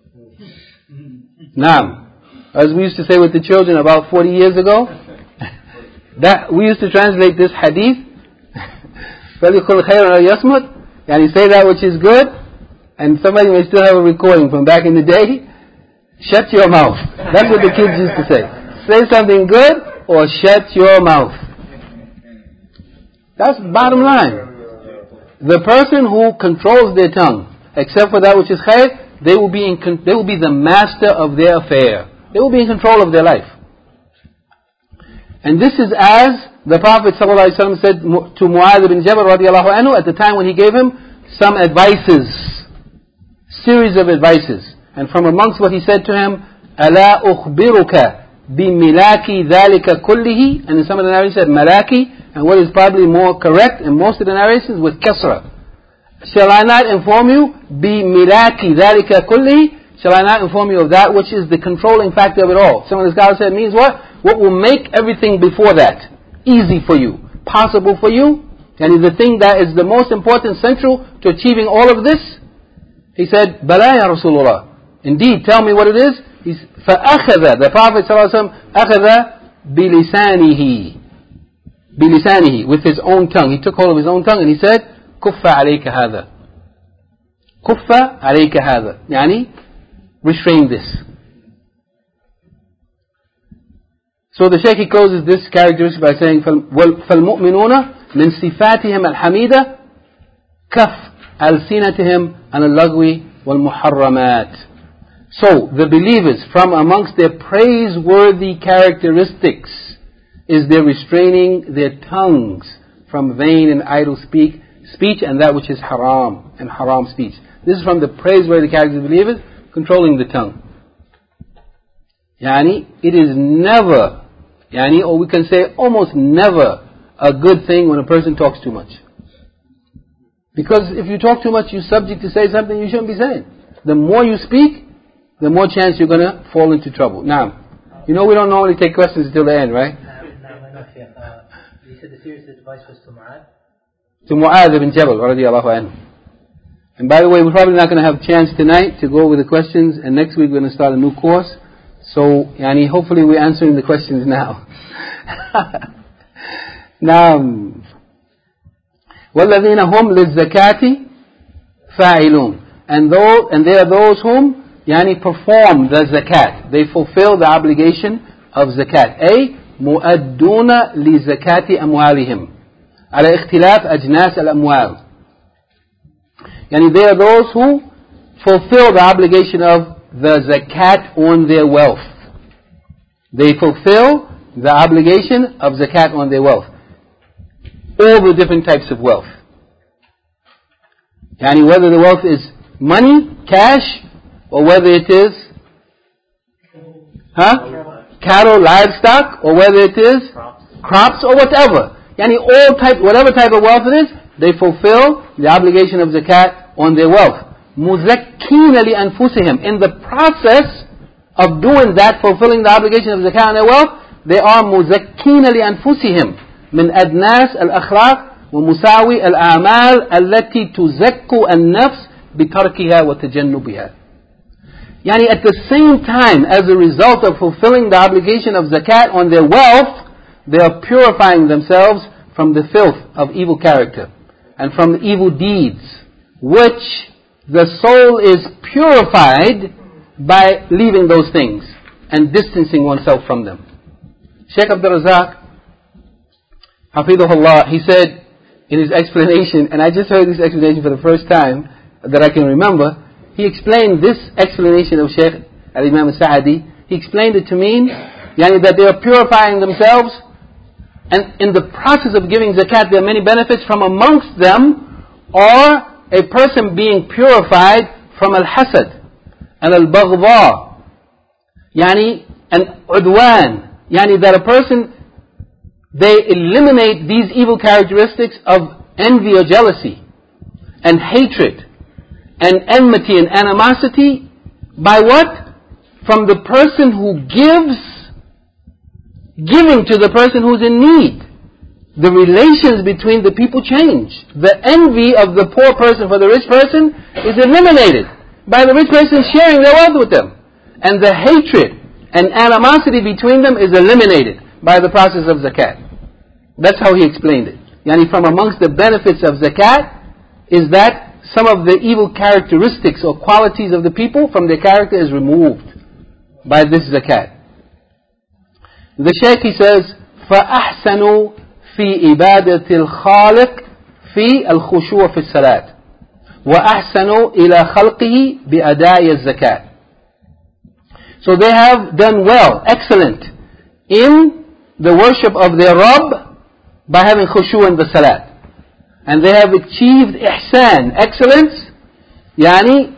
Naam. As we used to say with the children about forty years ago, that we used to translate this hadith, فَلْيَقُلْ خَيْرًا أَوْ لِيَصْمُتْ, yani say that which is good, and somebody may still have a recording from back in the day, shut your mouth. That's what the kids used to say. Say something good, or shut your mouth. That's bottom line. The person who controls their tongue, except for that which is khair, they will be in con- they will be the master of their affair. They will be in control of their life. And this is as the Prophet ﷺ said to Mu'adh ibn Jabal radiallahu anhu at the time when he gave him some advices. series of advices. And from amongst what he said to him, أَلَا أُخْبِرُكَ بِمِلَاكِ ذَلِكَ كُلِّهِ, and in some of the narrations said malaki, and what is probably more correct in most of the narrations with kasra. Shall I not inform you بِمِلَاكِ ذَلِكَ كُلِّهِ? Shall I not inform you of that which is the controlling factor of it all? Some of the scholars said it means what? What will make everything before that easy for you, possible for you, and is the thing that is the most important, central to achieving all of this? He said, Bala ya Rasulullah. Indeed, tell me what it is. He's, فَأَخَذَ, the Prophet ﷺ, أَخَذَ بِلِسَانِهِ بِلِسَانِهِ, with his own tongue. He took hold of his own tongue and he said, كُفَّ عَلَيْكَ هَذَا كُفَّ عَلَيْكَ هَذَا, يعني, restrain this. So the Shaykh, he closes this characteristic by saying, فَالْمُؤْمِنُونَ مِنْ صِفَاتِهِمْ الْحَمِيدَةِ كَفْ أَلْسِنَتِهِمْ عَنَ اللَّغْوِ وَالْمُحَرَّمَاتِ. So, the believers, from amongst their praiseworthy characteristics is their restraining their tongues from vain and idle speak, speech and that which is haram and haram speech. This is from the praiseworthy characteristics of believers, controlling the tongue. Yani, it is never, yani, or we can say almost never, a good thing when a person talks too much. Because if you talk too much, you're subject to say something you shouldn't be saying. The more you speak, the more chance you're going to fall into trouble. Now, you know we don't normally take questions until the end, right? Uh, you said the series of advice was to Mu'adh? To Mu'adh ibn Jabal, radiallahu anhu. And by the way, we're probably not going to have a chance tonight to go over the questions, and next week we're going to start a new course. So, yani, hopefully we're answering the questions now. Now, وَالَّذِينَ هُمْ لِلزَّكَاةِ فَاعِلُونَ, and those, and they are those whom yani perform the zakat. They fulfill the obligation of zakat. أي مؤدون لزكاة أموالهم على اختلاف أجناس الأموال. Yani they are those who fulfill the obligation of the zakat on their wealth. They fulfill the obligation of zakat on their wealth. All the different types of wealth. Yani whether the wealth is money, cash, or whether it is huh? cattle, livestock, or whether it is crops or whatever. Yani all type, whatever type of wealth it is, they fulfill the obligation of zakat on their wealth. مُزَكِّينَ لِأَنفُسِهِمْ. In the process of doing that, fulfilling the obligation of zakat on their wealth, they are مُزَكِّينَ لِأَنفُسِهِمْ من أدناس الأخلاق ومساوي الأعمال التي تزكّ النفس بتركها وتجنبها. Yani at the same time, as a result of fulfilling the obligation of zakat on their wealth, they are purifying themselves from the filth of evil character and from the evil deeds, which the soul is purified by leaving those things and distancing oneself from them. Shaykh Abdul Razak, Hafidhullah, he said in his explanation, and I just heard this explanation for the first time that I can remember, he explained this explanation of Shaykh al-Imam al-Sa'adi, he explained it to mean yani that they are purifying themselves, and in the process of giving zakat there are many benefits. From amongst them are a person being purified from al-hasad and al-baghdha, yani and udwan, yani that a person, they eliminate these evil characteristics of envy or jealousy and hatred and enmity and animosity by what? From the person who gives, giving to the person who's in need. The relations between the people change. The envy of the poor person for the rich person is eliminated by the rich person sharing their wealth with them. And the hatred and animosity between them is eliminated by the process of zakat. That's how he explained it. Yani from amongst the benefits of zakat is that some of the evil characteristics or qualities of the people from their character is removed by this zakat. The Shaykh, he says, فَأَحْسَنُوا فِي إِبَادَةِ الْخَالِقِ فِي الْخُشُوعِ فِي الصَّلَاةِ وَأَحْسَنُوا إِلَى خَلْقِهِ بِأَدَاءِ الزَّكَاةِ. So they have done well, excellent, in the worship of their Rabb by having khushu' in the salat. And they have achieved ihsan, excellence, yani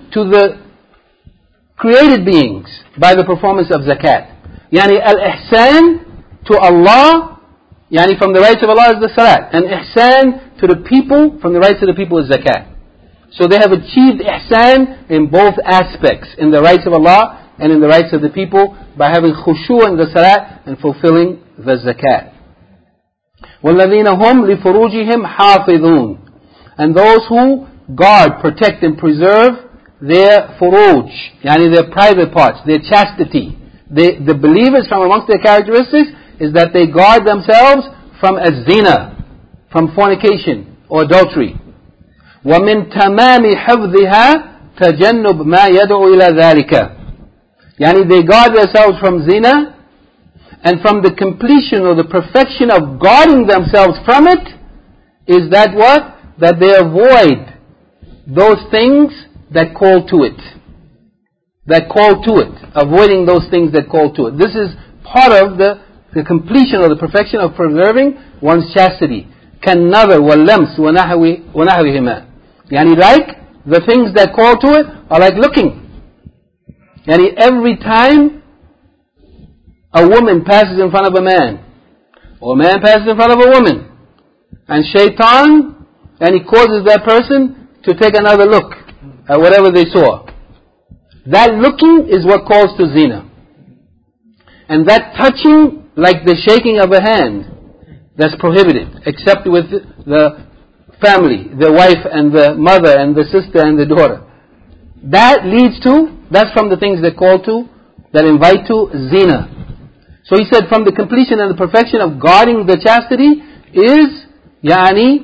to the created beings by the performance of zakat. Yani al-ihsan to Allah, yani from the rights of Allah is the salat, and ihsan to the people, from the rights of the people is zakat. So they have achieved ihsan in both aspects, in the rights of Allah and in the rights of the people, by having khushu' in the salat and fulfilling the zakat. وَالَّذِينَ هُمْ لِفُرُوجِهِمْ حَافِظُونَ. And those who guard, protect and preserve their furuj, yani their private parts, their chastity. They, the believers, from amongst their characteristics is that they guard themselves from az-zina, from fornication or adultery. وَمِن تَمَامِ حِفْظِهَا تَجَنُّبْ مَا يَدْعُ إِلَى ذَلِكَ. Yani they guard themselves from zina, and from the completion or the perfection of guarding themselves from it is that what? That they avoid those things that call to it. That call to it. Avoiding those things that call to it. This is part of the, the completion or the perfection of preserving one's chastity. كَالنَّظَرْ وَاللَّمْسِ وَنَحْوِهِمَا. Yani like the things that call to it are like looking. Yani every time a woman passes in front of a man, or a man passes in front of a woman, and shaitan, and he causes that person to take another look at whatever they saw. That looking is what calls to zina. And that touching, like the shaking of a hand, that's prohibited, except with the family, the wife and the mother and the sister and the daughter. That leads to, that's from the things that call to, that invite to zina. So he said from the completion and the perfection of guarding the chastity is, yani,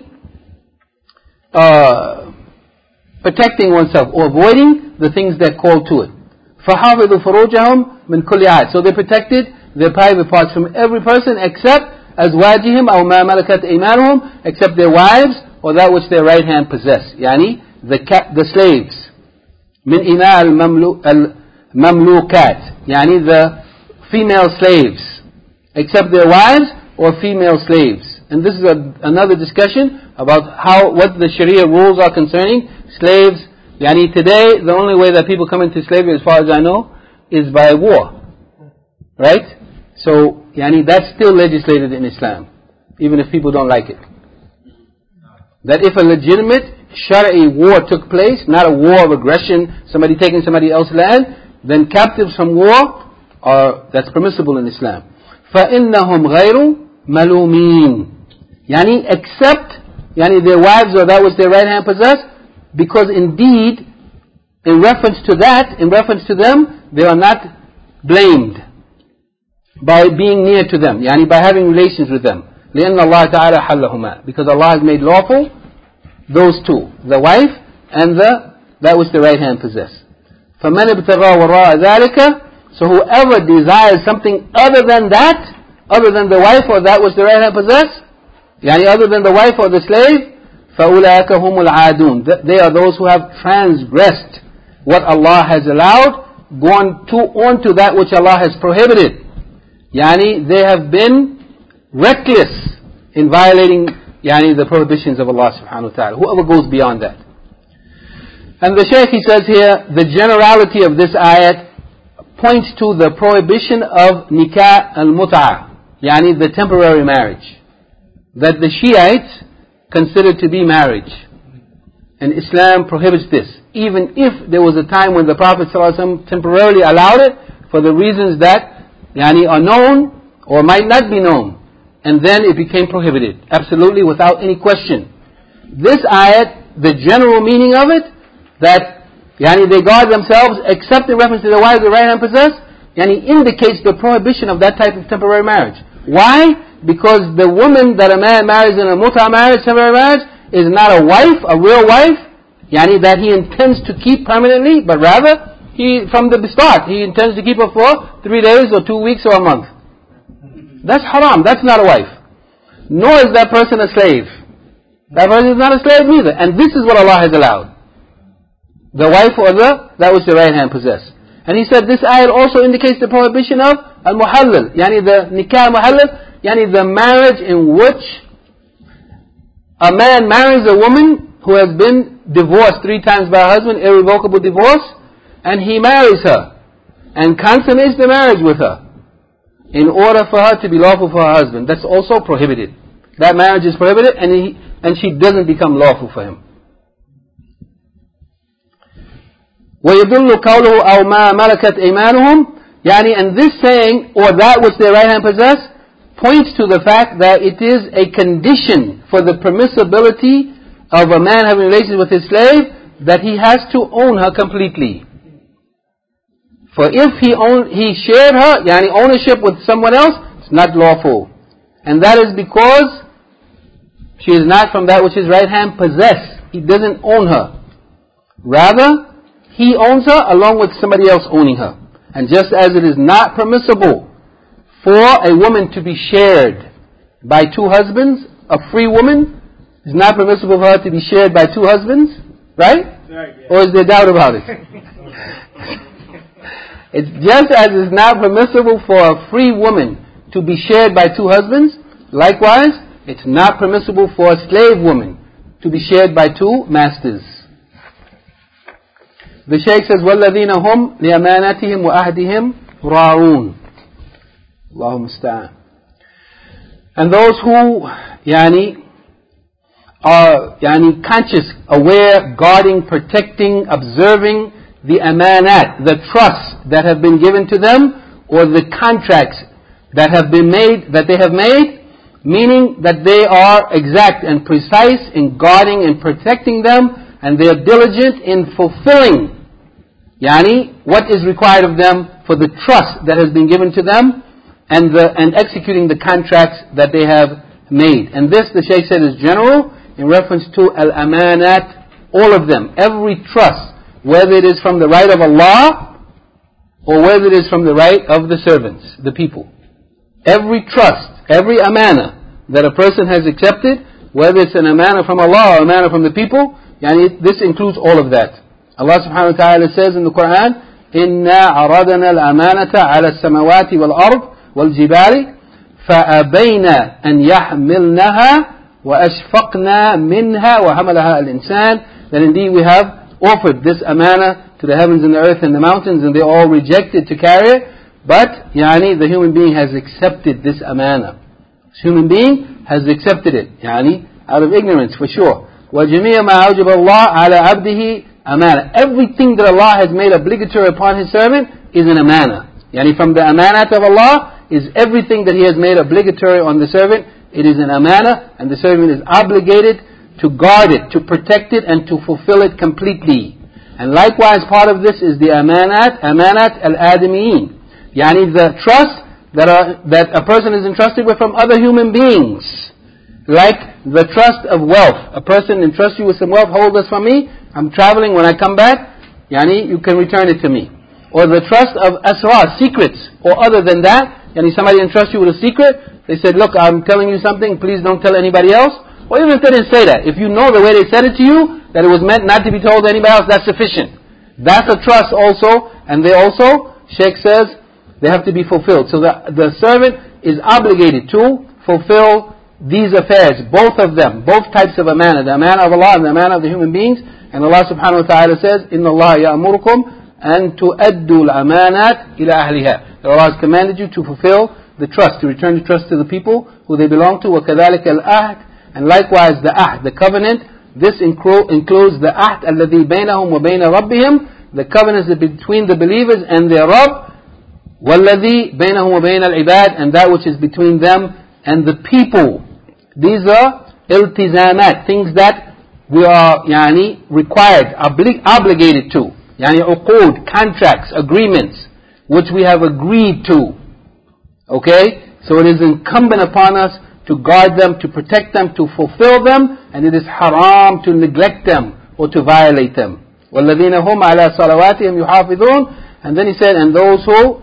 uh, protecting oneself or avoiding the things that call to it. فَحَافِظُوا فُرُوجَهُمْ مِنْ كُلِّ عَادٍ. So they protected their private parts from every person except أَزْوَاجِهِمْ أَوْ مَا مَلَكَتْ إِيمَانُهُمْ, except their wives or that which their right hand possess. Yani the the slaves. مِنْ إِمَاءِ الْمَمْلُوكَاتِ. Yani the female slaves, except their wives or female slaves. And this is a, another discussion about how, what the Sharia rules are concerning slaves. Yani today, the only way that people come into slavery, as far as I know, is by war. Right? So, yani that's still legislated in Islam, even if people don't like it. That if a legitimate Shari'i war took place, not a war of aggression, somebody taking somebody else's land, then captives from war, are, that's permissible in Islam. فَإِنَّهُمْ غَيْرُ مَلُومِينَ. Yani except, yani their wives or that which their right hand possess, because indeed, in reference to that, in reference to them, they are not blamed by being near to them, yani by having relations with them. لِأَنَّ اللَّهَ تَعَالَى حَلَّهُمَا. Because Allah has made lawful those two, the wife and the that which the right hand possess. فَمَنِ ابْتَغَى وَرَاءَ ذَلِكَ. So whoever desires something other than that, other than the wife or that which the right hand possess, yani other than the wife or the slave, فَأُولَٰئِكَ هُمُ الْعَادُونَ. They are those who have transgressed what Allah has allowed, gone to, on to that which Allah has prohibited. Yani they have been reckless in violating yani the prohibitions of Allah subhanahu wa ta'ala. Whoever goes beyond that. And the Shaykh, he says here, the generality of this ayat points to the prohibition of nikah al-mut'ah, yani the temporary marriage, that the Shiites consider to be marriage. And Islam prohibits this. Even if there was a time when the Prophet ﷺ temporarily allowed it, for the reasons that yani are known or might not be known, and then it became prohibited, absolutely without any question. This ayat, the general meaning of it, that yani they guard themselves except in reference to the wives the right hand possess, yani indicates the prohibition of that type of temporary marriage. Why? Because the woman that a man marries in a muta marriage, temporary marriage, is not a wife, a real wife, yani that he intends to keep permanently, but rather, he from the start, he intends to keep her for three days or two weeks or a month. That's haram, that's not a wife. Nor is that person a slave. That person is not a slave neither. And this is what Allah has allowed. The wife or the, that which the right hand possess. And he said this ayat also indicates the prohibition of al-muhallal, yani the nikah muhallal, yani the marriage in which a man marries a woman who has been divorced three times by her husband, irrevocable divorce, and he marries her and consummates the marriage with her in order for her to be lawful for her husband. That's also prohibited. That marriage is prohibited, and he and she doesn't become lawful for him. وَيَدُلُّ قَوْلُهُ أَوْ مَا مَلَكَتْ أَيْمَانُهُمْ Yani, and this saying, or that which their right hand possess, points to the fact that it is a condition for the permissibility of a man having relations with his slave, that he has to own her completely. For if he own, he shared her, yani ownership with someone else, it's not lawful. And that is because she is not from that which his right hand possess. He doesn't own her. Rather, he owns her along with somebody else owning her. And just as it is not permissible for a woman to be shared by two husbands, a free woman is not permissible for her to be shared by two husbands, right? Right, yeah. Or is there doubt about it? It's just as it's not permissible for a free woman to be shared by two husbands, likewise, it's not permissible for a slave woman to be shared by two masters. The Shaykh says, وَالَّذِينَ هُمْ لِأَمَانَاتِهِمْ وَأَهْدِهِمْ رَاعُونَ Allahu musta'an. And those who, yani, are yani, conscious, aware, guarding, protecting, observing the amanat, the trusts that have been given to them, or the contracts that have been made, that they have made, meaning that they are exact and precise in guarding and protecting them, and they are diligent in fulfilling yani, what is required of them for the trust that has been given to them, and the and executing the contracts that they have made. And this, the Shaykh said, is general in reference to al-amanat, all of them, every trust, whether it is from the right of Allah or whether it is from the right of the servants, the people. Every trust, every amana that a person has accepted, whether it's an amana from Allah or an amana from the people, yani, this includes all of that. Allah subhanahu wa ta'ala says in the Quran, إِنَّا عَرَضَنَا الْأَمَانَةَ عَلَى السَّمَوَاتِ وَالْأَرْضِ وَالْجِبَالِ فَأَبَيْنَ أَنْ يَحْمِلْنَهَا وَأَشْفَقْنَا مِنْهَا وَحَمَلَهَا الْإِنسَانِ That indeed we have offered this amana to the heavens and the earth and the mountains, and they all rejected to carry it. But, yani, the human being has accepted this amana. This human being has accepted it, yani, out of ignorance for sure. وَجَمِيعَ مَا أَوْجَبَ اللَّهُ عَلَى عَبْدِهِ amana. Everything that Allah has made obligatory upon His servant is an amana. Yani from the amanat of Allah is everything that He has made obligatory on the servant. It is an amana, and the servant is obligated to guard it, to protect it, and to fulfill it completely. And likewise, part of this is the amanat, amanat al-adamiyin. Yani the trust that, are, that a person is entrusted with from other human beings. Like the trust of wealth. A person entrusts you with some wealth, hold this from me, I'm traveling, when I come back, yani, you can return it to me. Or the trust of asrar, secrets, or other than that, yani somebody entrusts you with a secret, they said, look, I'm telling you something, please don't tell anybody else. Or even if they didn't say that, if you know the way they said it to you, that it was meant not to be told to anybody else, that's sufficient. That's a trust also, and they also, Sheikh says, they have to be fulfilled. So the, the servant is obligated to fulfill these affairs, both of them, both types of amana, the amana of Allah and the amana of the human beings. And Allah subhanahu wa ta'ala says, إِنَّ اللَّهَ يَأْمُرُكُمْ أَن تُؤَدُّوا الْأَمَانَاتِ إِلَى أَهْلِهَا. That Allah has commanded you to fulfill the trust, to return the trust to the people who they belong to. وَكَذَلِكَ الْأَهْدِ. And likewise the ahd, the covenant. This inclu- includes the ahd الَّذِي بَيْنَهُمْ وَبَيْنَ رَبِّهِمْ. The covenants between the believers and their Rabb. وَالَّذِي بَيْنَهُمْ وَبَيْنَ الْعِبَادِ. And that which is between them and the people. These are iltizamat, things that we are yani, required, obli- obligated to. Yani uqood, contracts, agreements, which we have agreed to. Okay? So it is incumbent upon us to guard them, to protect them, to fulfill them, and it is haram to neglect them or to violate them. وَالَّذِينَ هُمْ عَلَى صَلَوَاتِهِمْ يُحَافِظُونَ. And then he said, and those who,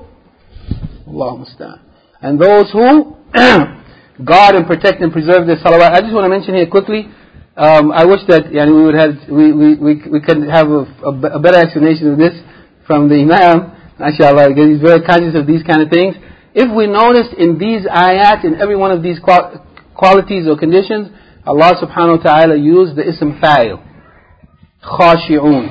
Allahu musta'an, and those who guard and protect and preserve their salawat. I just want to mention here quickly, um, I wish that yani, we would have, we, we, we, we could have a, a, a better explanation of this from the Imam, mashallah, because he's very conscious of these kind of things. If we notice in these ayat, in every one of these qual- qualities or conditions, Allah subhanahu wa ta'ala used the ism fa'il. خاشعون.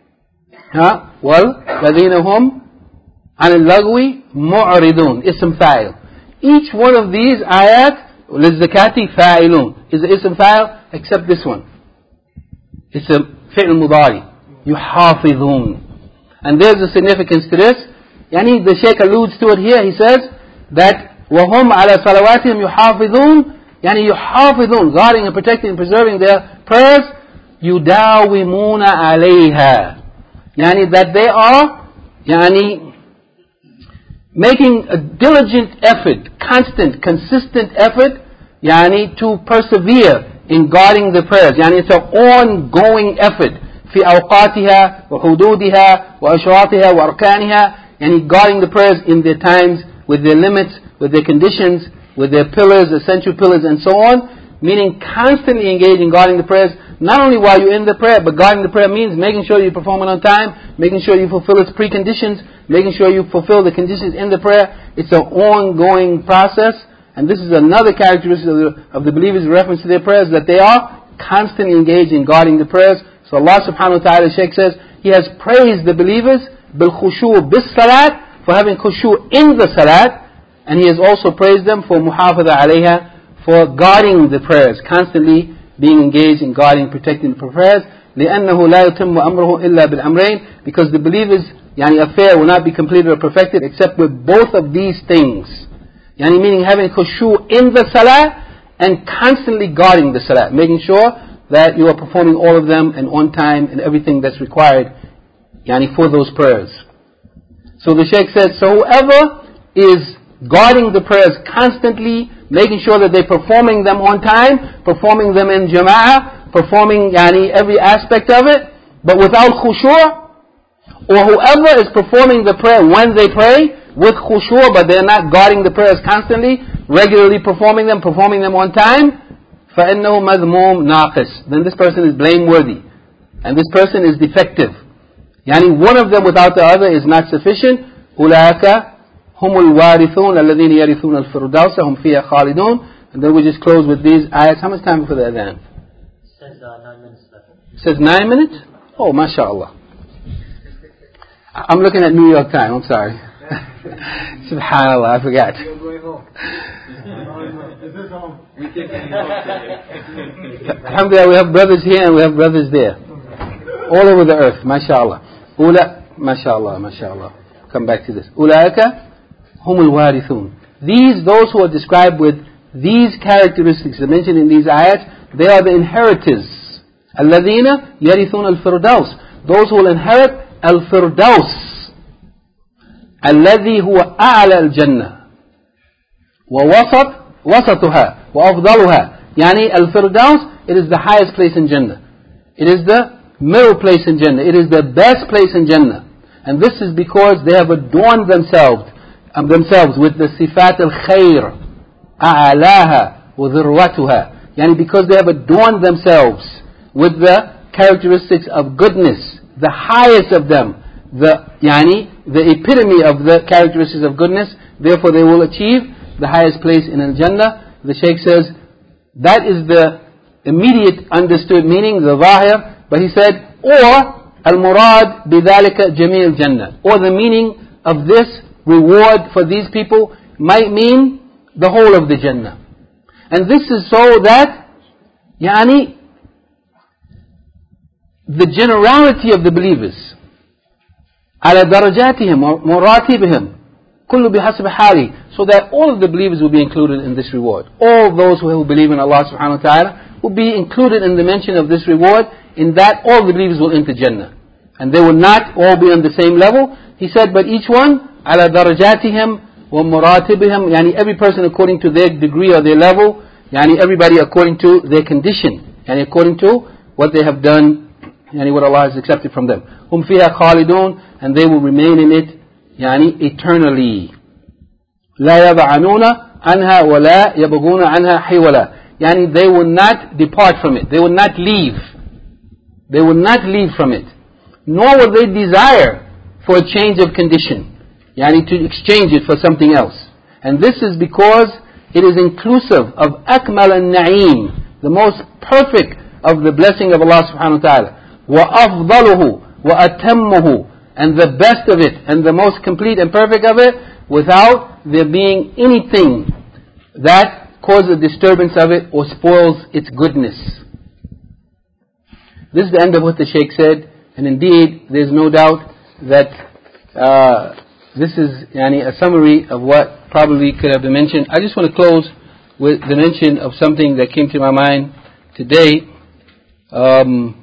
ها والذين هم عن اللغو معرضون. اسم فاعل. Each one of these ayat للزكاة فاعلون is the اسم فاعل except this one. It's a فعل مضارع. يحافظون. And there's a significance to this. Yani the Shaykh alludes to it here. He says that وهم على صلواتهم يحافظون. Yani يحافظون, guarding and protecting and preserving their prayers. يداومون عليها. Yani that they are yani making a diligent effort, constant, consistent effort, yani to persevere in guarding the prayers. Yani it's an ongoing effort. في أوقاتها وحدودها وأشراطها وأركانها. Yani guarding the prayers in their times, with their limits, with their conditions, with their pillars, essential pillars, and so on. Meaning constantly engaged in guarding the prayers, not only while you're in the prayer, but guarding the prayer means making sure you perform it on time, making sure you fulfill its preconditions, making sure you fulfill the conditions in the prayer. It's an ongoing process, and this is another characteristic of the, of the believers in reference to their prayers, that they are constantly engaged in guarding the prayers. So Allah subhanahu wa ta'ala, Shaykh says, He has praised the believers bil-khushu' bis-salat, for having khushu' in the salat, and He has also praised them for muhafadha alayha, for guarding the prayers, constantly being engaged in guarding, protecting the prayers. لأنه لا يتم أمره إلا بالأمرين, because the believers' yani affair will not be completed or perfected except with both of these things. Yani meaning having khushu' in the salah and constantly guarding the salah, making sure that you are performing all of them and on time and everything that's required yani for those prayers. So the Shaykh says, so whoever is guarding the prayers constantly, making sure that they're performing them on time, performing them in jama'ah, performing yani every aspect of it, but without khushu', or whoever is performing the prayer when they pray with khushu', but they're not guarding the prayers constantly, regularly performing them, performing them on time, فَإِنَّهُ مَذْمُومٌ نَاقِصٌ, then this person is blameworthy, and this person is defective. Yani one of them without the other is not sufficient. أُولَٰئِكَ هُمُ الْوَارِثُونَ الَّذِينَ يَرِثُونَ الْفِرْدَوْسَ هُمْ فِيهَا خَالِدُونَ. And then we just close with these ayats. How much time before the adhan? It says uh, nine minutes left. It says nine minutes? Oh, mashallah. I'm looking at New York time, I'm sorry. Subhanallah, I forgot. You're going home. Is this home? Alhamdulillah, we have brothers here and we have brothers there. All over the earth, mashallah. Ula, mashallah, mashallah. Come back to this. Ulaika humul warithun. These, those who are described with these characteristics mentioned in these ayats, they are the inheritors. Alladhina yarithun al-firdaus. Those who will inherit al-firdaus. Alladhi huwa a'la al-jannah. Wa wasat, wasatuha. Wa afdaluha. Yani al-firdaus, it is the highest place in Jannah. It is the middle place in Jannah. It is the best place in Jannah. And this is because they have adorned themselves um, themselves with the sifat al-khair, a'alaha wa dhirwatuha. Yani because they have adorned themselves with the characteristics of goodness, the highest of them, the yani the epitome of the characteristics of goodness. Therefore, they will achieve the highest place in al-Jannah. The Shaykh says that is the immediate understood meaning, the zahir. But he said, or al-murad bidhalika jameel jannah, or the meaning of this reward for these people might mean the whole of the Jannah. And this is so that yani the generality of the believers ala darajatihim wa muratibihim kullu bihasab hali, so that all of the believers will be included in this reward. All those who believe in Allah subhanahu wa ta'ala will be included in the mention of this reward, in that all the believers will enter Jannah. And they will not all be on the same level. He said, but each one ala darajatihim wa muratibihim, yani every person according to their degree or their level, yani everybody according to their condition, yani according to what they have done, yani what Allah has accepted from them. Hum fiha khalidun, and they will remain in it yani eternally. La yab'anuna anha wa la yabghuna anha hiwala. Yani they will not depart from it. They will not leave. They will not leave from it. Nor will they desire for a change of condition. Yani to exchange it for something else. And this is because it is inclusive of akmal al-na'im, the most perfect of the blessing of Allah subhanahu wa ta'ala. وَأَفْضَلُهُ وَأَتَمُّهُ, and the best of it, and the most complete and perfect of it, without there being anything that causes a disturbance of it or spoils its goodness. This is the end of what the Shaykh said, and indeed there's no doubt that uh, this is yani, a summary of what probably could have been mentioned. I just want to close with the mention of something that came to my mind today. Um,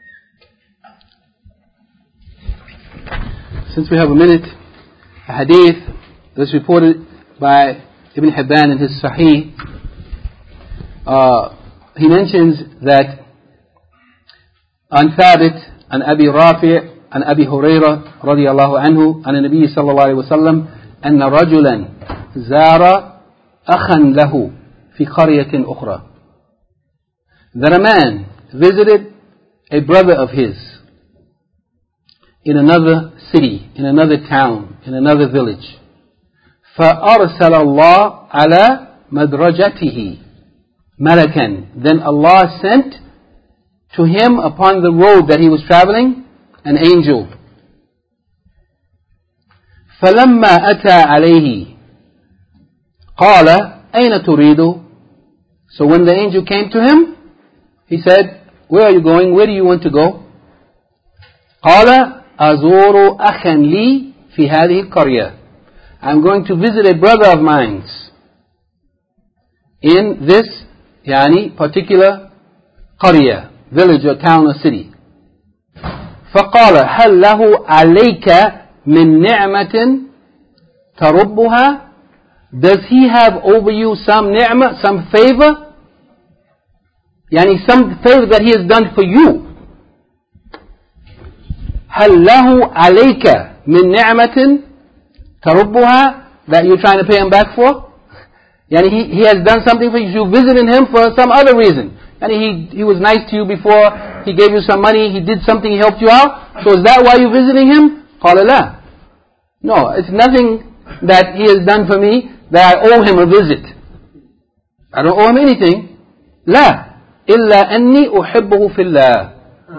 since we have a minute, a hadith that's reported by Ibn Hibban in his Sahih, uh, he mentions that عن ثابت عن أبي رافع عن أبي هريرة رضي الله عنه عن النبي صلى الله عليه وسلم أن رجلا زار أخا له في قرية أخرى, that a man visited a brother of his in another city, in another town, in another village. فأرسل الله على مدرجته ملكا, then Allah sent to him upon the road that he was traveling an angel. فلما أتى عليه قال أين تريد, so when the angel came to him, he said, where are you going? Where do you want to go? قال أزور أخا لي في هذه القرية, I'm going to visit a brother of mine in this يعني particular قرية, village or town or city. فقال هل له عليك من نعمة تربها, does he have over you some ni'mah, some favor, يعني some favor that he has done for you? هل له عليك من نعمة تربها, that you're trying to pay him back for? Yani he, he has done something for you, you visited him for some other reason. And he, he was nice to you before, he gave you some money, he did something, he helped you out. So is that why you're visiting him? قال لا. No, it's nothing that he has done for me that I owe him a visit. I don't owe him anything. لا. إلا أني أحبه في الله.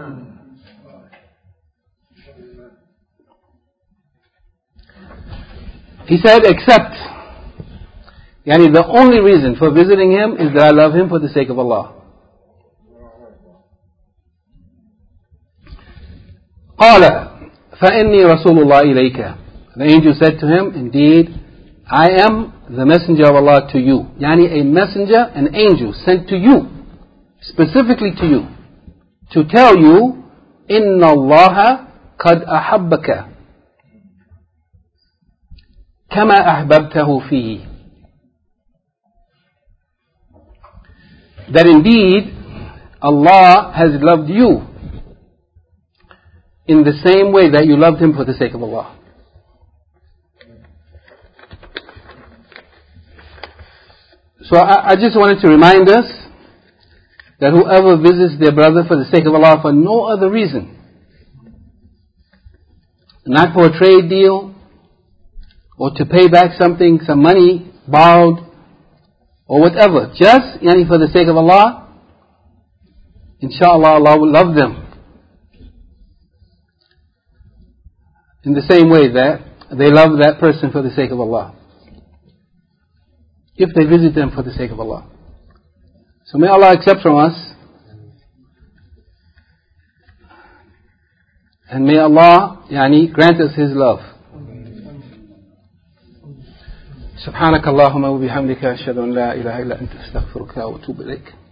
He said, except, yani the only reason for visiting him is that I love him for the sake of Allah. قال فإني رسول الله إليك. The angel said to him, indeed, I am the messenger of Allah to you. Yani a messenger, an angel sent to you, specifically to you, to tell you, إن الله قد أحبك كما أحببته فيه. That indeed, Allah has loved you in the same way that you loved him for the sake of Allah. So I, I just wanted to remind us that whoever visits their brother for the sake of Allah for no other reason, not for a trade deal, or to pay back something, some money borrowed, or whatever, just yani for the sake of Allah, inshallah Allah will love them in the same way that they love that person for the sake of Allah, if they visit them for the sake of Allah. So may Allah accept from us, and may Allah yani grant us His love. سبحانك اللهم وبحمدك أشهد أن لا إله إلا أنت أستغفرك وأتوب إليك.